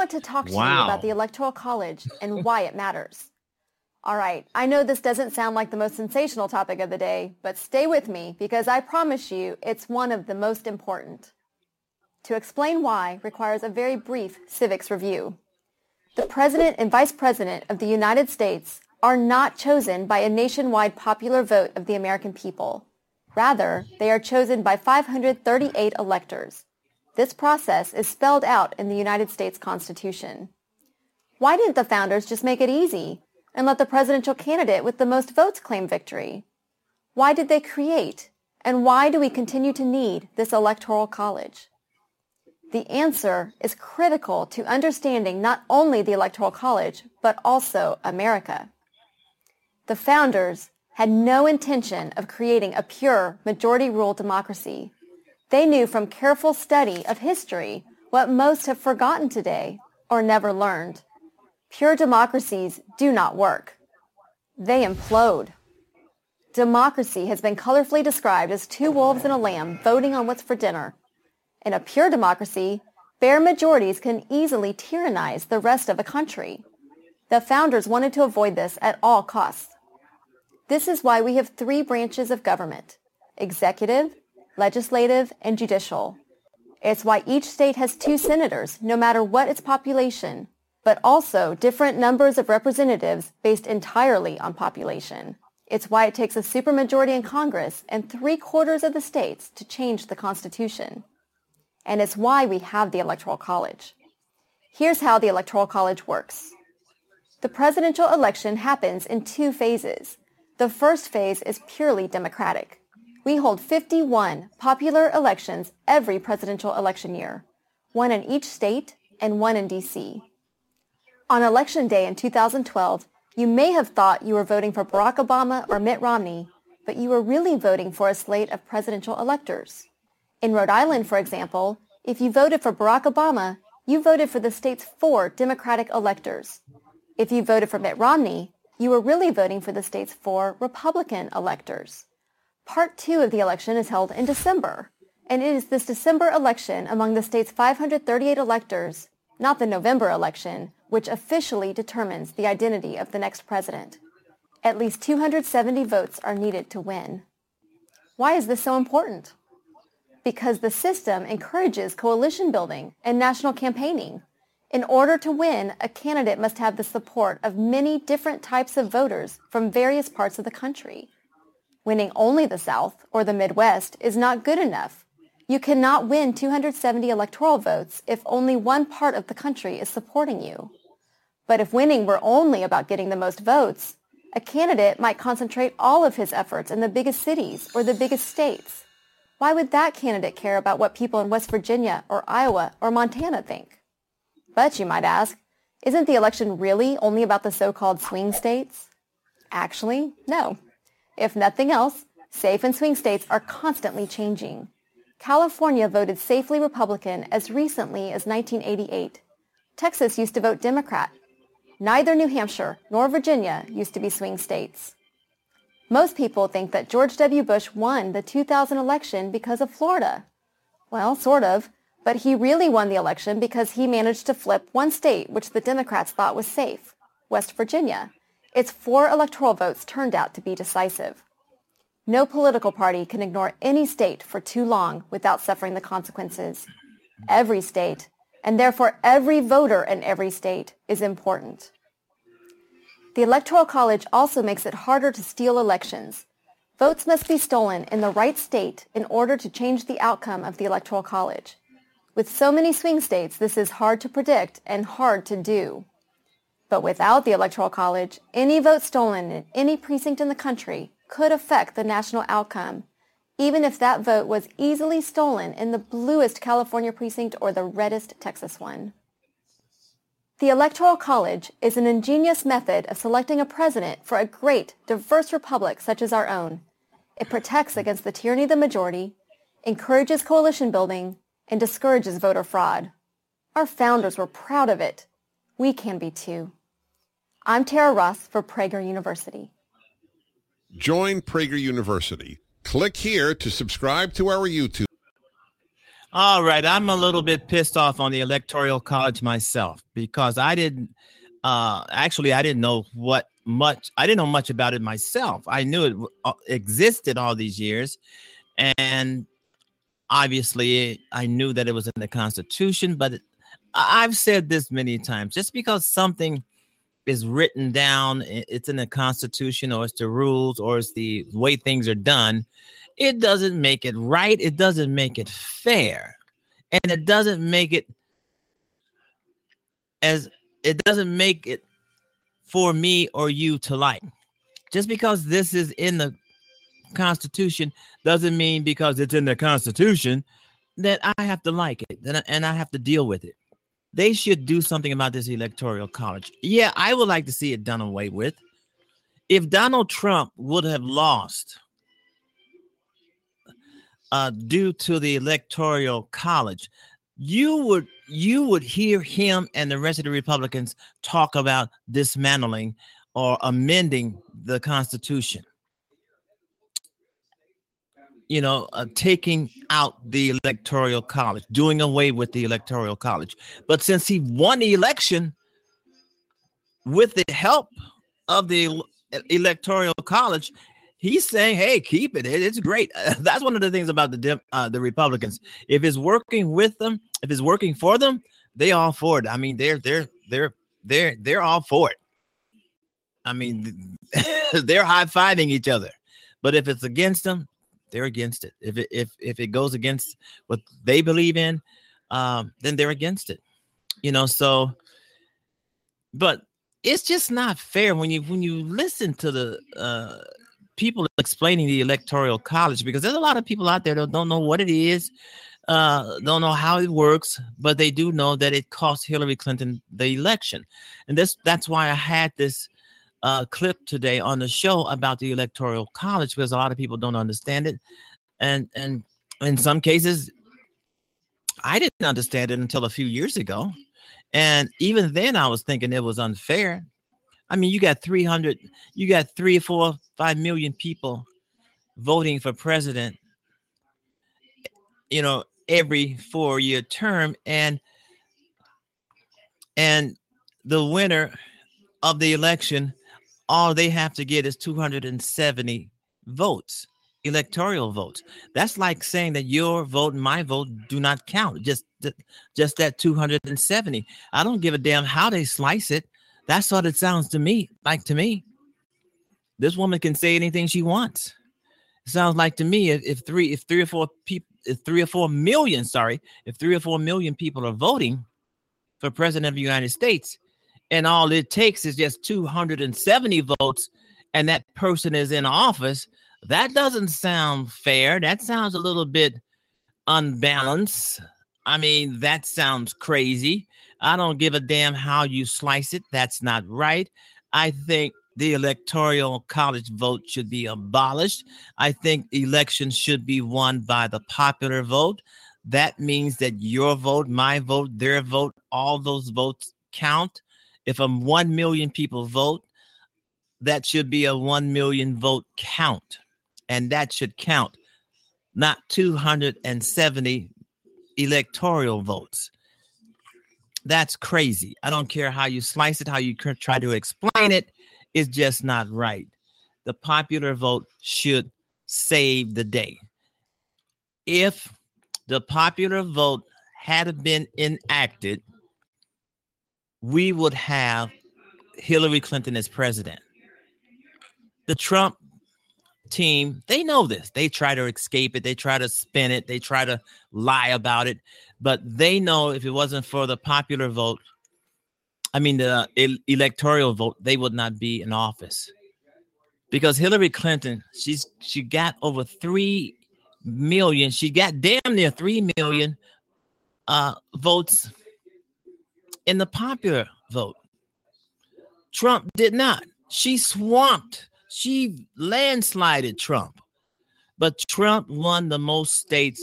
want to talk to you about the Electoral College and why it matters. All right, I know this doesn't sound like the most sensational topic of the day, but stay with me because I promise you it's one of the most important. To explain why requires a very brief civics review. The President and Vice President of the United States are not chosen by a nationwide popular vote of the American people. Rather, they are chosen by 538 electors. This process is spelled out in the United States Constitution. Why didn't the founders just make it easy and let the presidential candidate with the most votes claim victory? Why did they create, and why do we continue to need this Electoral College? The answer is critical to understanding not only the Electoral College, but also America. The founders had no intention of creating a pure majority rule democracy. They knew from careful study of history what most have forgotten today or never learned. Pure democracies do not work. They implode. Democracy has been colorfully described as two wolves and a lamb voting on what's for dinner. In a pure democracy, bare majorities can easily tyrannize the rest of a country. The founders wanted to avoid this at all costs. This is why we have three branches of government: executive, legislative, and judicial. It's why each state has 2 senators, no matter what its population, but also different numbers of representatives based entirely on population. It's why it takes a supermajority in Congress and 3/4 of the states to change the Constitution. And it's why we have the Electoral College. Here's how the Electoral College works. The presidential election happens in 2 phases. The first phase is purely democratic. We hold 51 popular elections every presidential election year, 1 in each state and 1 in D.C. On Election Day in 2012, you may have thought you were voting for Barack Obama or Mitt Romney, but you were really voting for a slate of presidential electors. In Rhode Island, for example, if you voted for Barack Obama, you voted for the state's 4 Democratic electors. If you voted for Mitt Romney, you were really voting for the state's 4 Republican electors. Part 2 of the election is held in December, and it is this December election among the state's 538 electors, not the November election, which officially determines the identity of the next president. At least 270 votes are needed to win. Why is this so important? Because the system encourages coalition building and national campaigning. In order to win, a candidate must have the support of many different types of voters from various parts of the country. Winning only the South or the Midwest is not good enough. You cannot win 270 electoral votes if only one part of the country is supporting you. But if winning were only about getting the most votes, a candidate might concentrate all of his efforts in the biggest cities or the biggest states. Why would that candidate care about what people in West Virginia or Iowa or Montana think? But you might ask, isn't the election really only about the so-called swing states? Actually, no. If nothing else, safe and swing states are constantly changing. California voted safely Republican as recently as 1988. Texas used to vote Democrat. Neither New Hampshire nor Virginia used to be swing states. Most people think that George W. Bush won the 2000 election because of Florida. Well, sort of. But he really won the election because he managed to flip one state which the Democrats thought was safe, West Virginia. Its 4 electoral votes turned out to be decisive. No political party can ignore any state for too long without suffering the consequences. Every state, and therefore every voter in every state, is important. The Electoral College also makes it harder to steal elections. Votes must be stolen in the right state in order to change the outcome of the Electoral College. With so many swing states, this is hard to predict and hard to do. But without the Electoral College, any vote stolen in any precinct in the country could affect the national outcome, even if that vote was easily stolen in the bluest California precinct or the reddest Texas one. The Electoral College is an ingenious method of selecting a president for a great, diverse republic such as our own. It protects against the tyranny of the majority, encourages coalition building, and discourages voter fraud. Our founders were proud of it. We can be too. I'm Tara Ross for Prager University. Join Prager University. Click here to subscribe to our YouTube. All right, I'm a little bit pissed off on the Electoral College myself because I didn't know much about it myself. I knew it existed all these years, and obviously I knew that it was in the Constitution, but I've said this many times, just because something is written down, it's in the Constitution, or it's the rules, or it's the way things are done, it doesn't make it right. It doesn't make it fair. And it doesn't make it for me or you to like. Just because this is in the Constitution doesn't mean because it's in the Constitution that I have to like it and I have to deal with it. They should do something about this Electoral College. Yeah, I would like to see it done away with. If Donald Trump would have lost due to the Electoral College, you would hear him and the rest of the Republicans talk about dismantling or amending the Constitution. Taking out the Electoral College, doing away with the Electoral College. But since he won the election with the help of the Electoral College, he's saying, hey, keep it. It's great. That's one of the things about the Republicans. If it's working with them, if it's working for them, they all for it. I mean, they're all for it. I mean, they're high-fiving each other. But if it's against them, they're against it. If it goes against what they believe in, then they're against it. So, but it's just not fair when you listen to the people explaining the Electoral College, because there's a lot of people out there that don't know what it is, don't know how it works, but they do know that it cost Hillary Clinton the election. And that's why I had this clip today on the show about the Electoral College, because a lot of people don't understand it. And in some cases, I didn't understand it until a few years ago. And even then I was thinking it was unfair. I mean, you got 3 or 4, 5 million people voting for president, every 4-year term. And the winner of the election, all they have to get is 270 votes, electoral votes. That's like saying that your vote and my vote do not count. Just that 270. I don't give a damn how they slice it. That's what it sounds to me. This woman can say anything she wants. It sounds like to me if 3 or 4 million people are voting for president of the United States, and all it takes is just 270 votes, and that person is in office, that doesn't sound fair. That sounds a little bit unbalanced. I mean, that sounds crazy. I don't give a damn how you slice it. That's not right. I think the Electoral College vote should be abolished. I think elections should be won by the popular vote. That means that your vote, my vote, their vote, all those votes count. If 1 million people vote, that should be a 1 million vote count. And that should count, not 270 electoral votes. That's crazy. I don't care how you slice it, how you try to explain it. It's just not right. The popular vote should save the day. If the popular vote had been enacted, we would have Hillary Clinton as president. The Trump team, they know this. They try to escape it. They try to spin it. They try to lie about it. But they know if it wasn't for the popular vote, the electoral vote, they would not be in office. Because Hillary Clinton, she got over 3 million. She got damn near 3 million votes in the popular vote. Trump did not. She landslided Trump. But Trump won the most states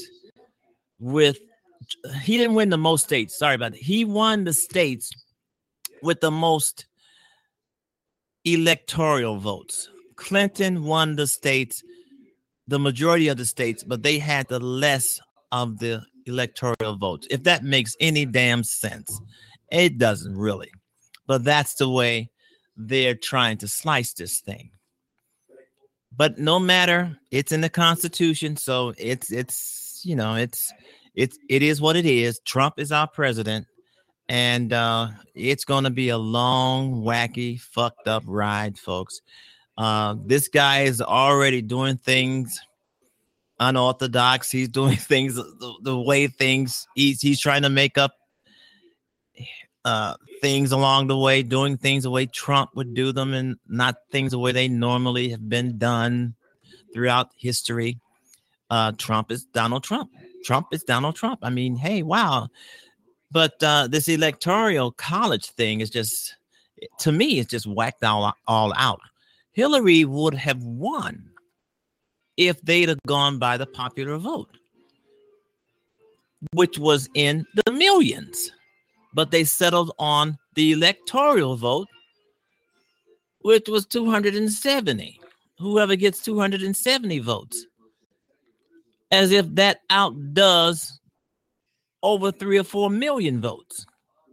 he didn't win the most states. Sorry about that. He won the states with the most electoral votes. Clinton won the states, the majority of the states, but they had the less of the electoral votes, if that makes any damn sense. It doesn't really. But that's the way they're trying to slice this thing. But no matter, it's in the Constitution, so it is what it is. Trump is our president, and it's going to be a long, wacky, fucked up ride, folks. This guy is already doing things unorthodox. He's doing things the way things he's trying to make up things along the way, doing things the way Trump would do them and not things the way they normally have been done throughout history. Trump is Donald Trump. Trump is Donald Trump. I mean, hey, wow. But this electoral college thing is just, to me, it's just whacked all out. Hillary would have won if they'd have gone by the popular vote, which was in the millions. But they settled on the electoral vote, which was 270. Whoever gets 270 votes. As if that outdoes over 3 or 4 million votes.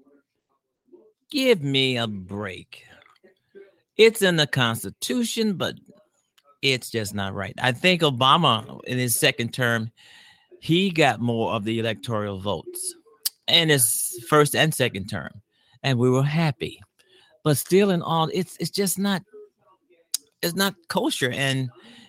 Give me a break. It's in the Constitution, but it's just not right. I think Obama, in his second term, he got more of the electoral votes in his first and second term, and we were happy. But still, in all, it's just not. It's not kosher, and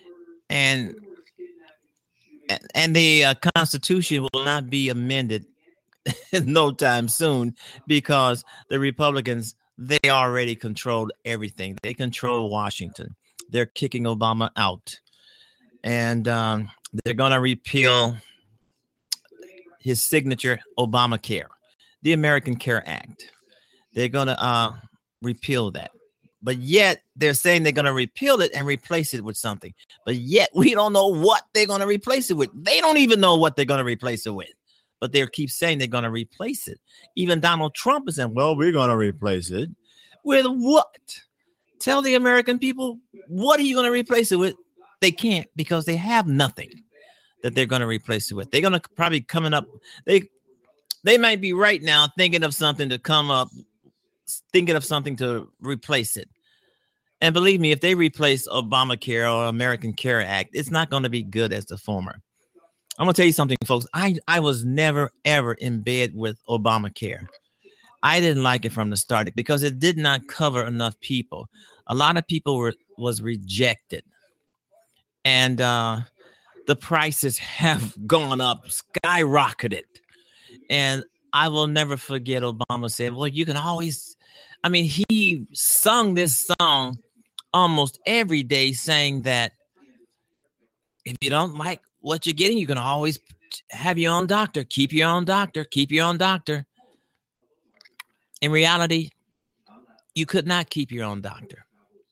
the Constitution will not be amended no time soon because the Republicans, they already controlled everything. They control Washington. They're kicking Obama out, and they're going to repeal his signature Obamacare, the American Care Act. They're going to repeal that. But yet they're saying they're going to repeal it and replace it with something. But yet we don't know what they're going to replace it with. They don't even know what they're going to replace it with. But they keep saying they're going to replace it. Even Donald Trump is saying, well, we're going to replace it. With what? Tell the American people, what are you going to replace it with? They can't, because they have nothing that they're going to replace it with. They're going to probably coming up. They might be right now thinking of something to come up, thinking of something to replace it. And believe me, if they replace Obamacare or American Care Act, it's not going to be good as the former. I'm going to tell you something, folks. I was never, ever in bed with Obamacare. I didn't like it from the start because it did not cover enough people. A lot of people was rejected. And the prices have gone up, skyrocketed. And I will never forget Obama said, well, you can always, I mean, he sung this song almost every day saying that if you don't like what you're getting, you can always have your own doctor, keep your own doctor, keep your own doctor. In reality, you could not keep your own doctor.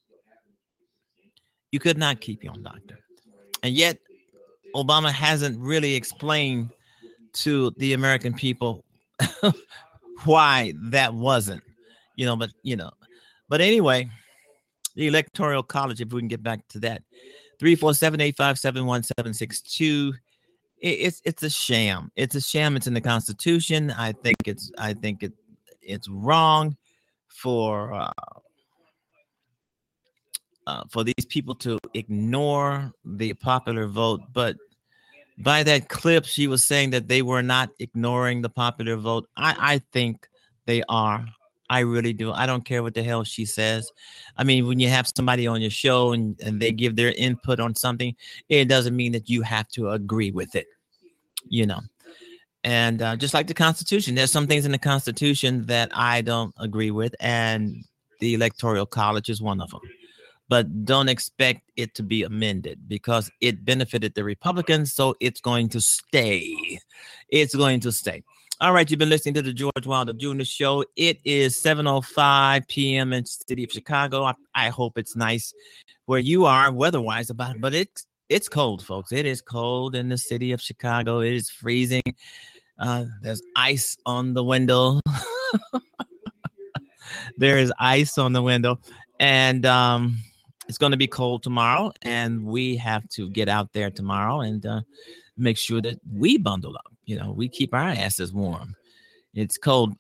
You could not keep your own doctor. And yet, Obama hasn't really explained to the American people why that wasn't, but anyway, the Electoral College, if we can get back to that, 347-857-1762. It's a sham. It's a sham. It's in the Constitution. I think it's wrong for these people to ignore the popular vote. But by that clip, she was saying that they were not ignoring the popular vote. I think they are. I really do. I don't care what the hell she says. I mean, when you have somebody on your show and they give their input on something, it doesn't mean that you have to agree with it, And just like the Constitution, there's some things in the Constitution that I don't agree with, and the Electoral College is one of them. But don't expect it to be amended because it benefited the Republicans, so it's going to stay. It's going to stay. All right, you've been listening to the George Wilder Jr. Show. It is 7:05 p.m. in the city of Chicago. I hope it's nice where you are weather-wise about it, but it's cold, folks. It is cold in the city of Chicago. It is freezing. There's ice on the window. There is ice on the window, and it's going to be cold tomorrow, and we have to get out there tomorrow and make sure that we bundle up. We keep our asses warm. It's cold.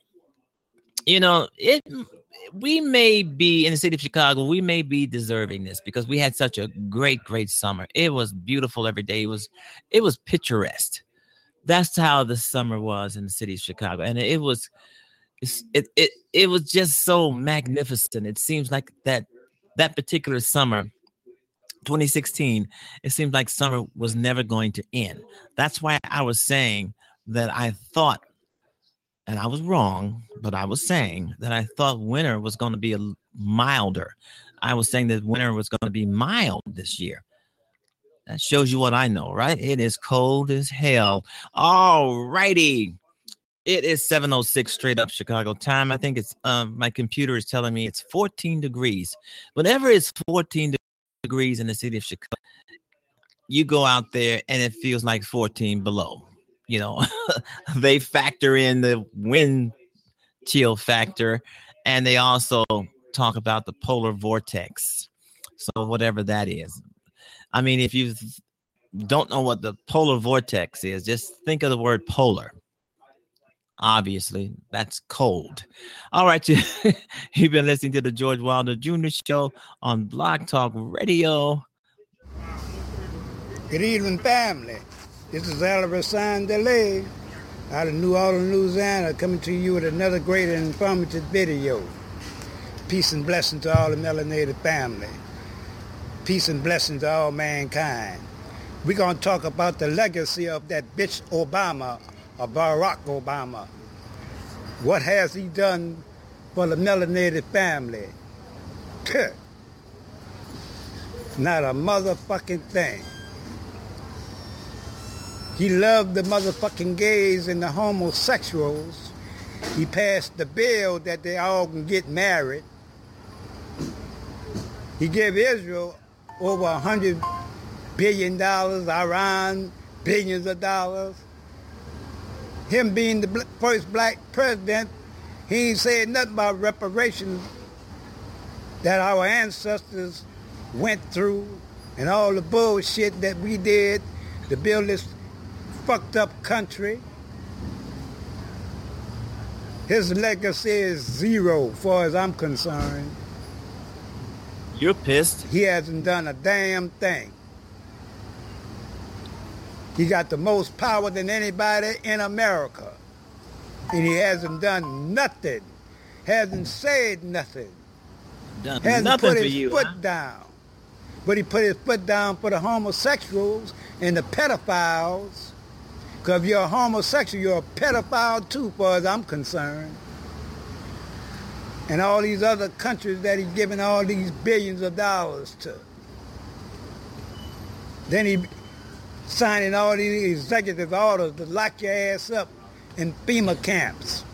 We may be in the city of Chicago. We may be deserving this because we had such a great summer. It was beautiful every day. It was picturesque. That's how the summer was in the city of Chicago, and it was just so magnificent. It seems like that particular summer, 2016, it seemed like summer was never going to end. That's why I was saying that I thought, and I was wrong, but I was saying that I thought winter was going to be milder. I was saying that winter was going to be mild this year. That shows you what I know, right? It is cold as hell. All righty. It is 7:06 straight up Chicago time. I think it's my computer is telling me it's 14 degrees. Whenever it's 14 degrees in the city of Chicago, you go out there and it feels like 14 below. They factor in the wind chill factor, and they also talk about the polar vortex. So whatever that is. I mean, if you don't know what the polar vortex is, just think of the word polar. Obviously, that's cold. All right, you've been listening to the George Wilder Jr. Show on Blog Talk Radio. Good evening, family. This is Alvarez Delay out of New Orleans, Louisiana, coming to you with another great and informative video. Peace and blessing to all the melanated family. Peace and blessing to all mankind. We're going to talk about the legacy of that bitch Obama, or Barack Obama. What has he done for the melanated family? Not a motherfucking thing. He loved the motherfucking gays and the homosexuals. He passed the bill that they all can get married. He gave Israel over $100 billion, Iran billions of dollars. Him being the first black president, he ain't said nothing about reparations that our ancestors went through and all the bullshit that we did to build this fucked up country. His legacy is zero, as far as I'm concerned. You're pissed. He hasn't done a damn thing. He got the most power than anybody in America. And he hasn't done nothing. Hasn't said nothing. Hasn't put his foot down. But he put his foot down for the homosexuals and the pedophiles. Because if you're a homosexual, you're a pedophile too, as far as I'm concerned. And all these other countries that he's giving all these billions of dollars to. Then he signing all these executive orders to lock your ass up in FEMA camps.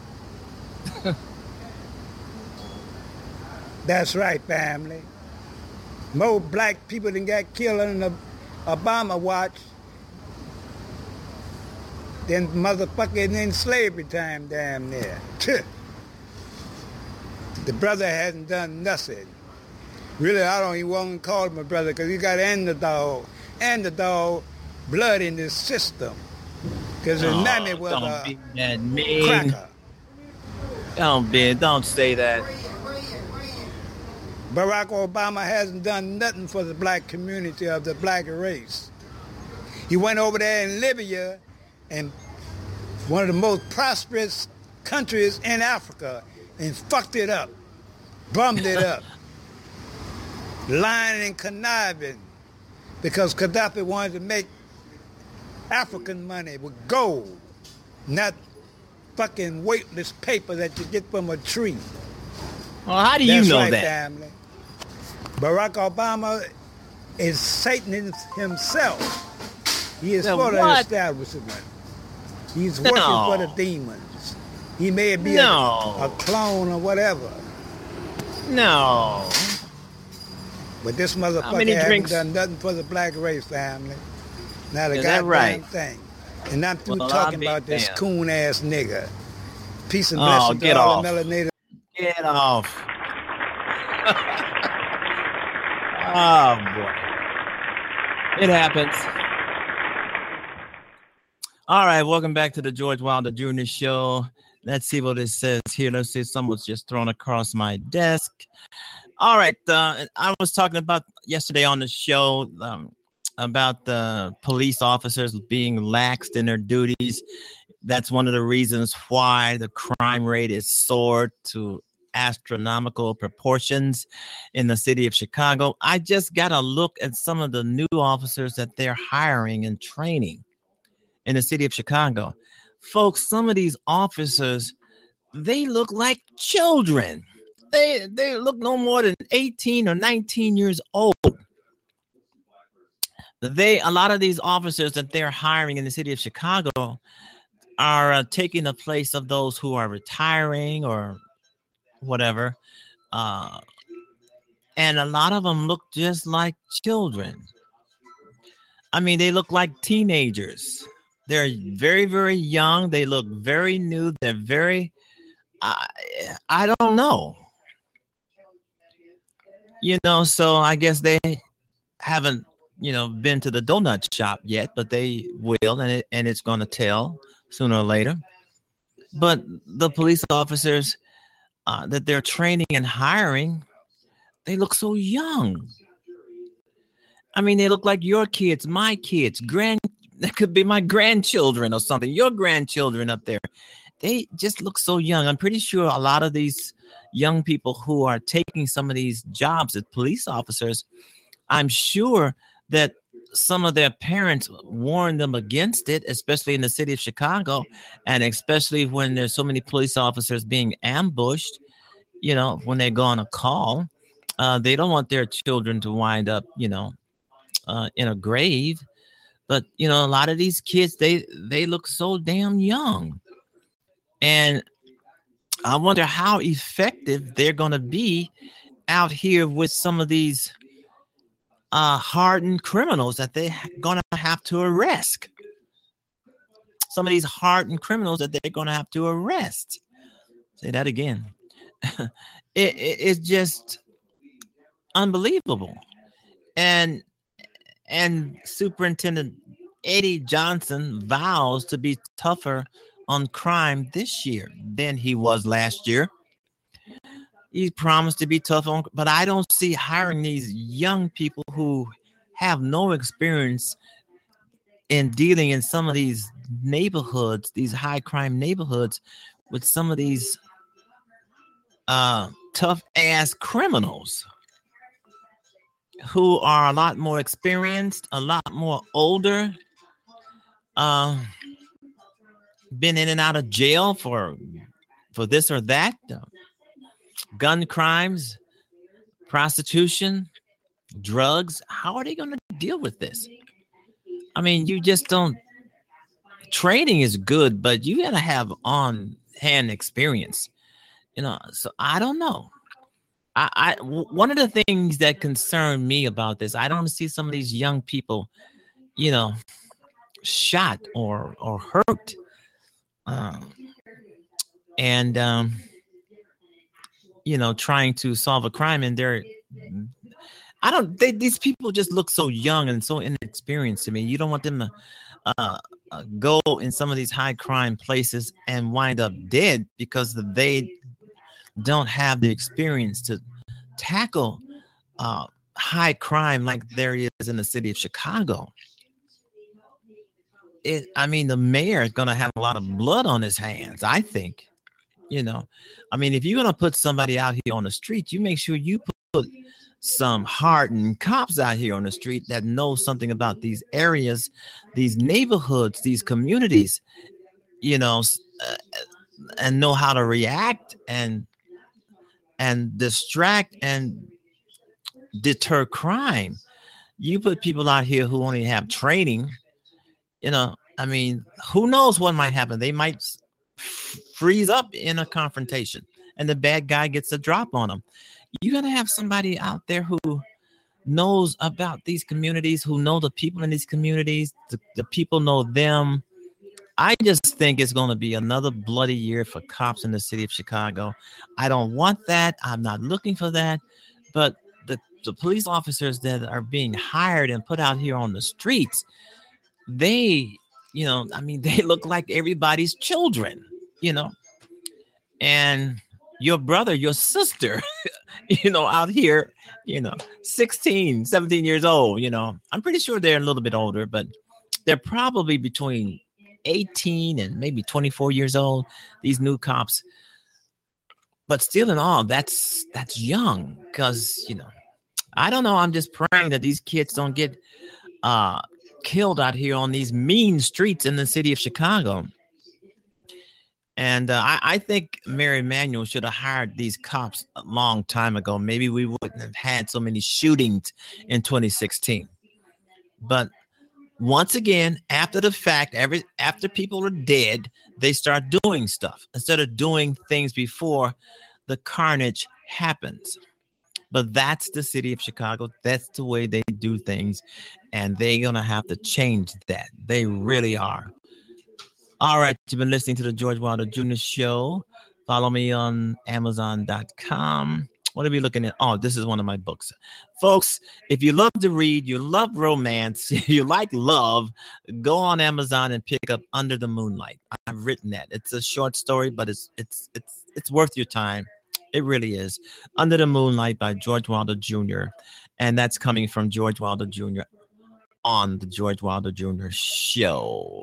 That's right, family. More black people than got killed under the Obama watch than motherfucking in slavery time damn near. The brother hasn't done nothing. Really, I don't even want to call him a brother because he got underdog blood in his system. Because his mammy was a cracker. Don't say that. Barack Obama hasn't done nothing for the black community of the black race. He went over there in Libya, and one of the most prosperous countries in Africa, and fucked it up, bummed it up, lying and conniving, because Gaddafi wanted to make African money with gold, not fucking weightless paper that you get from a tree. Well, how do you know right, that? Family. Barack Obama is Satan himself. He is for the establishment. He's working for the demons. He may be a clone or whatever. No. But this motherfucker hasn't done nothing for the black race, family. Not a goddamn thing. And I'm through talking about this coon-ass nigga. Peace and blessings to all the melanated. Get off. Oh, boy. It happens. All right, welcome back to the George Wilder Jr. Show. Let's see what it says here. Let's see, someone's just thrown across my desk. All right, I was talking about yesterday on the show about the police officers being laxed in their duties. That's one of the reasons why the crime rate is soared to astronomical proportions in the city of Chicago. I just got a look at some of the new officers that they're hiring and training in the city of Chicago. Folks, some of these officers, they look like children. They look no more than 18 or 19 years old. A lot of these officers that they're hiring in the city of Chicago are taking the place of those who are retiring or whatever. And a lot of them look just like children. I mean, they look like teenagers. They're very, very young. They look very new. They're very, I don't know. So I guess they haven't, been to the donut shop yet, but they will, and it's going to tell sooner or later. But the police officers that they're training and hiring, they look so young. I mean, they look like your kids, my kids, that could be my grandchildren or something, your grandchildren up there. They just look so young. I'm pretty sure a lot of these young people who are taking some of these jobs as police officers, I'm sure that some of their parents warned them against it, especially in the city of Chicago, and especially when there's so many police officers being ambushed, when they go on a call. They don't want their children to wind up, in a grave. But, a lot of these kids, they look so damn young. And I wonder how effective they're going to be out here with some of these hardened criminals that they're going to have to arrest. Some of these hardened criminals that they're going to have to arrest. Say that again. It's just unbelievable. And Superintendent Eddie Johnson vows to be tougher on crime this year than he was last year. He promised to be tough on, but I don't see hiring these young people who have no experience in dealing in some of these neighborhoods, these high crime neighborhoods, with some of these tough ass criminals who are a lot more experienced, a lot more older, been in and out of jail for this or that, gun crimes, prostitution, drugs. How are they going to deal with this? I mean, you just don't. Training is good, but you got to have on-hand experience, So I don't know. One of the things that concern me about this, I don't see some of these young people, shot or hurt, trying to solve a crime, and these people just look so young and so inexperienced to me. You don't want them to go in some of these high crime places and wind up dead because they don't have the experience to tackle high crime like there is in the city of Chicago. The mayor is going to have a lot of blood on his hands, I think. If you're going to put somebody out here on the street, you make sure you put some hardened cops out here on the street that know something about these areas, these neighborhoods, these communities, and know how to react and distract and deter crime. You put people out here who only have training, who knows what might happen? They might freeze up in a confrontation and the bad guy gets a drop on them. You got to have somebody out there who knows about these communities, who know the people in these communities, the people know them. I just think it's going to be another bloody year for cops in the city of Chicago. I don't want that. I'm not looking for that. But the police officers that are being hired and put out here on the streets, they, they look like everybody's children, and your brother, your sister, out here, 16, 17 years old, I'm pretty sure they're a little bit older, but they're probably between 18 and maybe 24 years old, these new cops. But still in all, that's young, because, I don't know. I'm just praying that these kids don't get killed out here on these mean streets in the city of Chicago. And I think Mayor Emanuel should have hired these cops a long time ago. Maybe we wouldn't have had so many shootings in 2016. But once again, after the fact, after people are dead, they start doing stuff instead of doing things before the carnage happens. But that's the city of Chicago. That's the way they do things. And they're going to have to change that. They really are. All right. You've been listening to the George Wilder Jr. Show. Follow me on Amazon.com. What are we looking at? Oh, this is one of my books. Folks, if you love to read, you love romance, you like love, go on Amazon and pick up Under the Moonlight. I've written that. It's a short story, but it's worth your time. It really is. Under the Moonlight by George Wilder Jr. And that's coming from George Wilder Jr. on the George Wilder Jr. Show.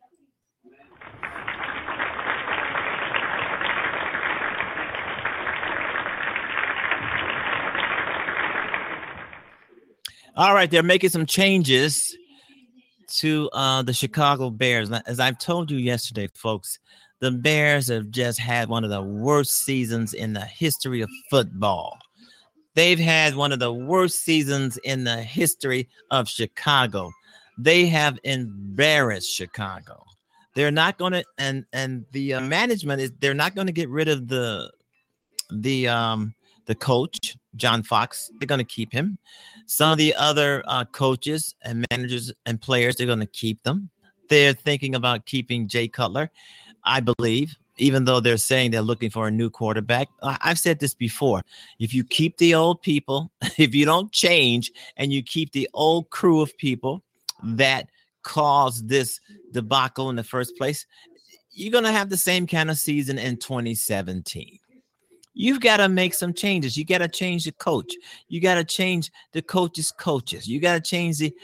All right, they're making some changes to the Chicago Bears. As I've told you yesterday, folks, the Bears have just had one of the worst seasons in the history of football. They've had one of the worst seasons in the history of Chicago. They have embarrassed Chicago. They're not going to, and the management is, they're not going to get rid of the coach, John Fox. They're going to keep him. Some of the other coaches and managers and players, they're going to keep them. They're thinking about keeping Jay Cutler, I believe, even though they're saying they're looking for a new quarterback. I've said this before. If you keep the old people, if you don't change and you keep the old crew of people that caused this debacle in the first place, you're going to have the same kind of season in 2017. You've got to make some changes. You got to change the coach. You got to change the coaches' coaches. You got to change the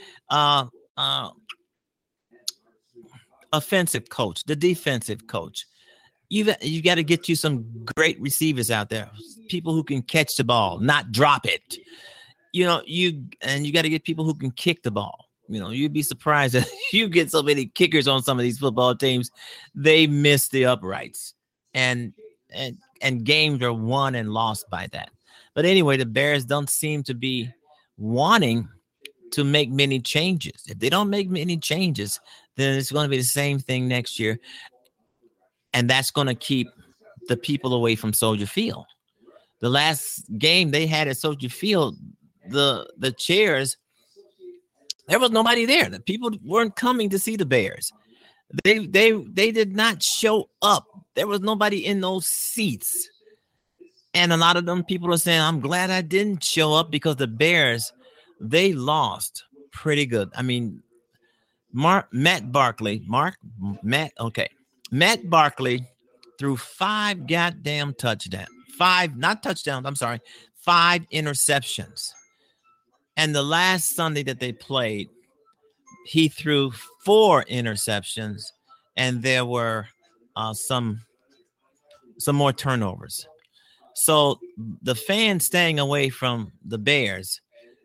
offensive coach, the defensive coach. You got to get you some great receivers out there, people who can catch the ball, not drop it. You got to get people who can kick the ball. You'd be surprised that you get so many kickers on some of these football teams. They miss the uprights, and games are won and lost by that. But anyway, the Bears don't seem to be wanting to make many changes. If they don't make many changes, then it's going to be the same thing next year. And that's going to keep the people away from Soldier Field. The last game they had at Soldier Field, the chairs, there was nobody there. The people weren't coming to see the Bears. They did not show up. There was nobody in those seats. And a lot of them people are saying, I'm glad I didn't show up, because the Bears, they lost pretty good. I mean, Matt Barkley threw 5 goddamn touchdowns. 5 interceptions. And the last Sunday that they played, he threw 4 interceptions, and there were some more turnovers. So the fans staying away from the Bears,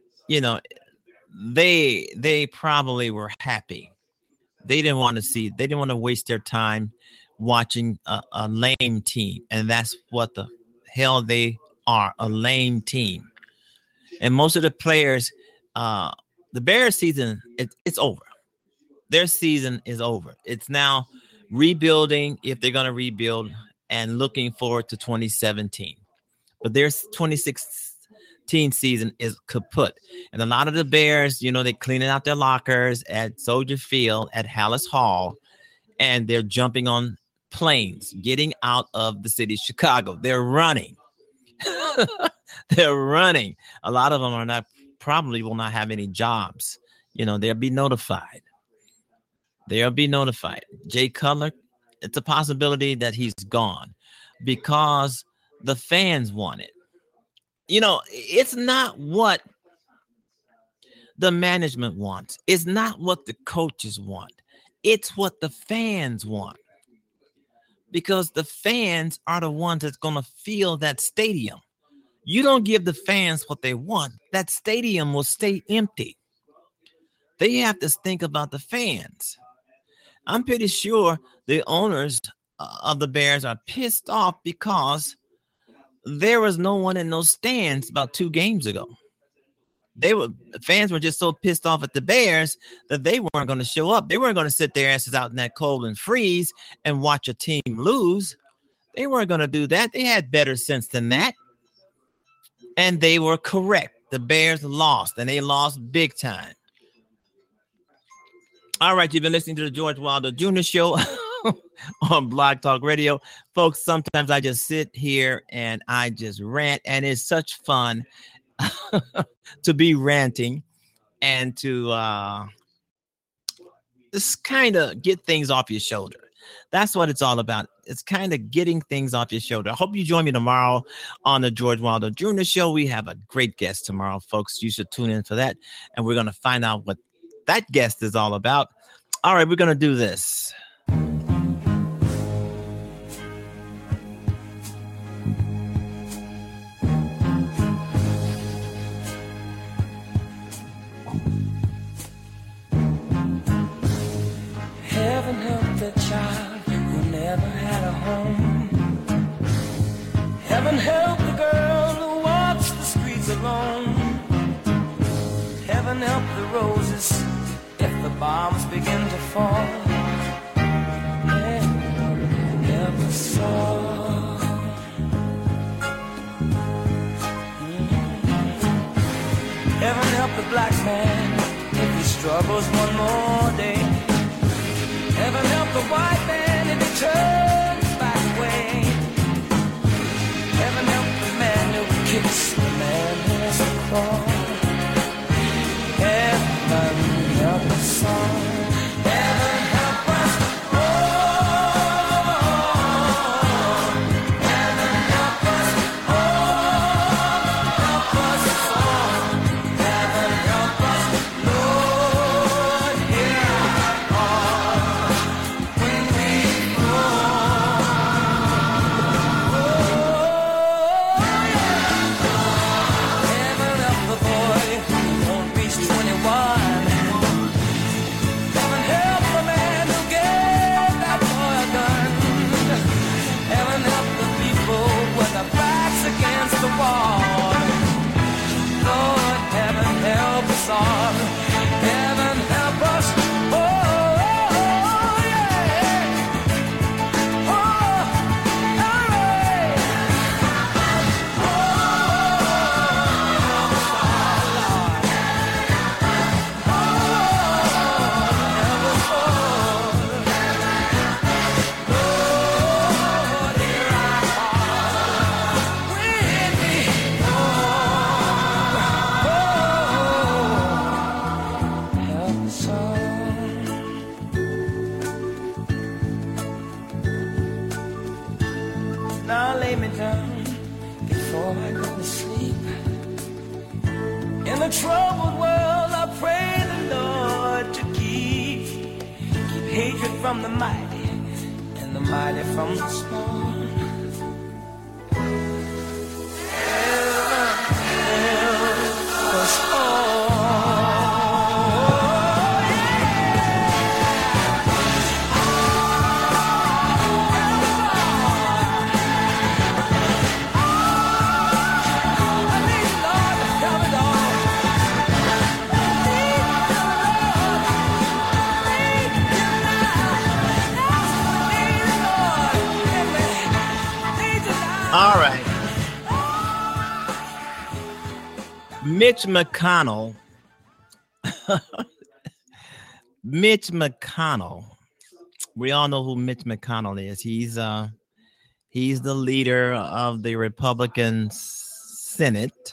they probably were happy. They didn't want to waste their time watching a lame team. And that's what the hell they are, a lame team. And most of the players, the Bears season, it's over. Their season is over. It's now rebuilding, if they're going to rebuild, and looking forward to 2017. But their 2016 season is kaput. And a lot of the Bears, they're cleaning out their lockers at Soldier Field, at Hallis Hall, and they're jumping on planes, getting out of the city of Chicago. They're running. They're running. A lot of them are not, probably will not have any jobs. You know, they'll be notified. They'll be notified. Jay Cutler, it's a possibility that he's gone because the fans want it. You know, it's not what the management wants. It's not what the coaches want. It's what the fans want. Because the fans are the ones that's going to fill that stadium. You don't give the fans what they want, that stadium will stay empty. They have to think about the fans. I'm pretty sure the owners of the Bears are pissed off because there was no one in those stands about 2 games ago. Fans were just so pissed off at the Bears that they weren't going to show up. They weren't going to sit their asses out in that cold and freeze and watch a team lose. They weren't going to do that. They had better sense than that. And they were correct. The Bears lost, and they lost big time. All right, you've been listening to the George Wilder Jr. Show on Blog Talk Radio. Folks, sometimes I just sit here and I just rant, and it's such fun to be ranting and to just kind of get things off your shoulder. That's what it's all about. It's kind of getting things off your shoulder. I hope you join me tomorrow on the George Wilder Jr. Show. We have a great guest tomorrow, folks. You should tune in for that. And we're going to find out what that guest is all about. All right, we're going to do this. Heaven help the child who never had a home. Heaven help the girl who walks the streets alone. Heaven help the roses if the bombs begin to fall. Heaven help us all. Heaven help the black man if he struggles one more day. Heaven help the white man if he turns back away. Heaven help the man who kicks the man who has a crawl. Heaven help us all. Heaven help us all. Heaven help us all. Help us all. Heaven help us, Lord, hear our call when we Heaven help the boy who won't reach 21. Heaven help the man who gave that boy a gun. Heaven help the people with their backs against the wall. Lord, heaven help us all. Heaven help us. Oh, yeah. Oh, all right. Now lay me down before I go to sleep. In a troubled world, I pray the Lord to keep hatred from the mighty and the mighty from the small. Heaven help us all. All right. Mitch McConnell. Mitch McConnell. We all know who Mitch McConnell is. He's the leader of the Republican Senate.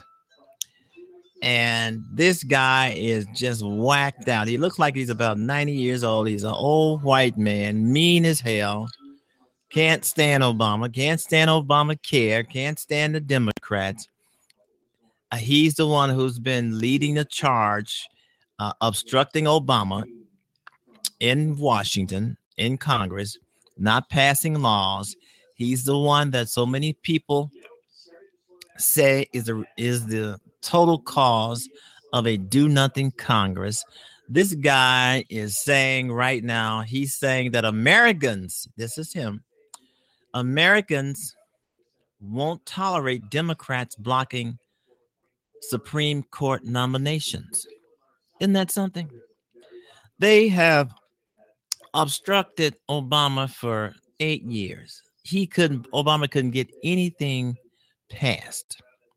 And this guy is just whacked out. He looks like he's about 90 years old. He's an old white man, mean as hell. Can't stand Obama. Can't stand Obamacare. Can't stand the Democrats. He's the one who's been leading the charge, obstructing Obama in Washington, in Congress, not passing laws. He's the one that so many people say is the total cause of a do-nothing Congress. This guy is saying right now, he's saying that Americans, this is him, Americans won't tolerate Democrats blocking Supreme Court nominations. Isn't that something? They have obstructed Obama for 8 years. Obama couldn't get anything passed.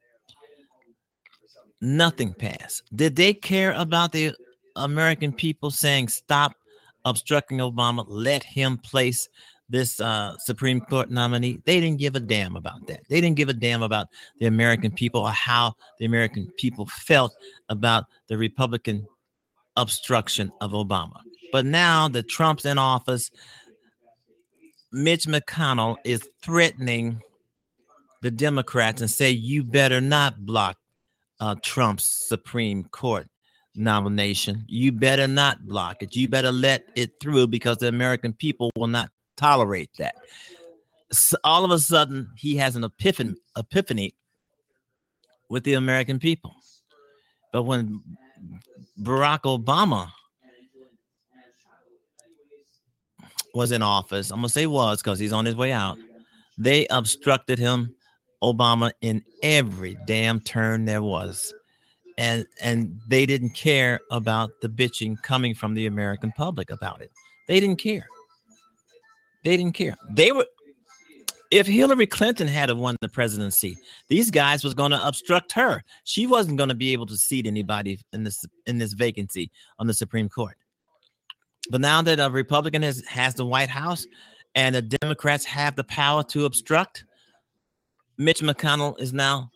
Nothing passed. Did they care about the American people saying, stop obstructing Obama, let him place this Supreme Court nominee? They didn't give a damn about that. They didn't give a damn about the American people or how the American people felt about the Republican obstruction of Obama. But now that Trump's in office, Mitch McConnell is threatening the Democrats and say, you better not block Trump's Supreme Court nomination. You better not block it. You better let it through because the American people will not tolerate that. So all of a sudden, he has an epiphany with the American people. But when Barack Obama was in office, I'm going to say was because he's on his way out, they obstructed him, Obama, in every damn turn there was. And they didn't care about the bitching coming from the American public about it. They didn't care. They didn't care. If Hillary Clinton had won the presidency, these guys was going to obstruct her. She wasn't going to be able to seat anybody in this vacancy on the Supreme Court. But now that a Republican has the White House and the Democrats have the power to obstruct, Mitch McConnell is now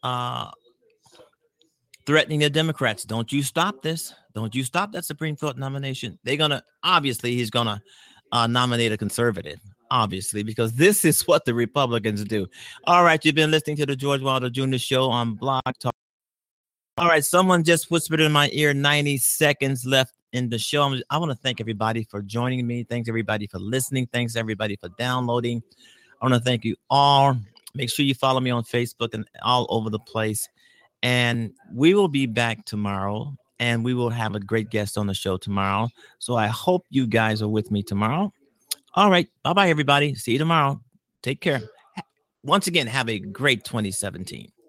threatening the Democrats. Don't you stop this. Don't you stop that Supreme Court nomination. He's going to nominate a conservative, obviously, because this is what the Republicans do. All right, you've been listening to the George Wilder Jr. Show on Blog Talk. All right, someone just whispered in my ear, 90 seconds left in the show. I want to thank everybody for joining me. Thanks, everybody, for listening. Thanks, everybody, for downloading. I want to thank you all. Make sure you follow me on Facebook and all over the place. And we will be back tomorrow, and we will have a great guest on the show tomorrow. So I hope you guys are with me tomorrow. All right. Bye-bye, everybody. See you tomorrow. Take care. Once again, have a great 2017.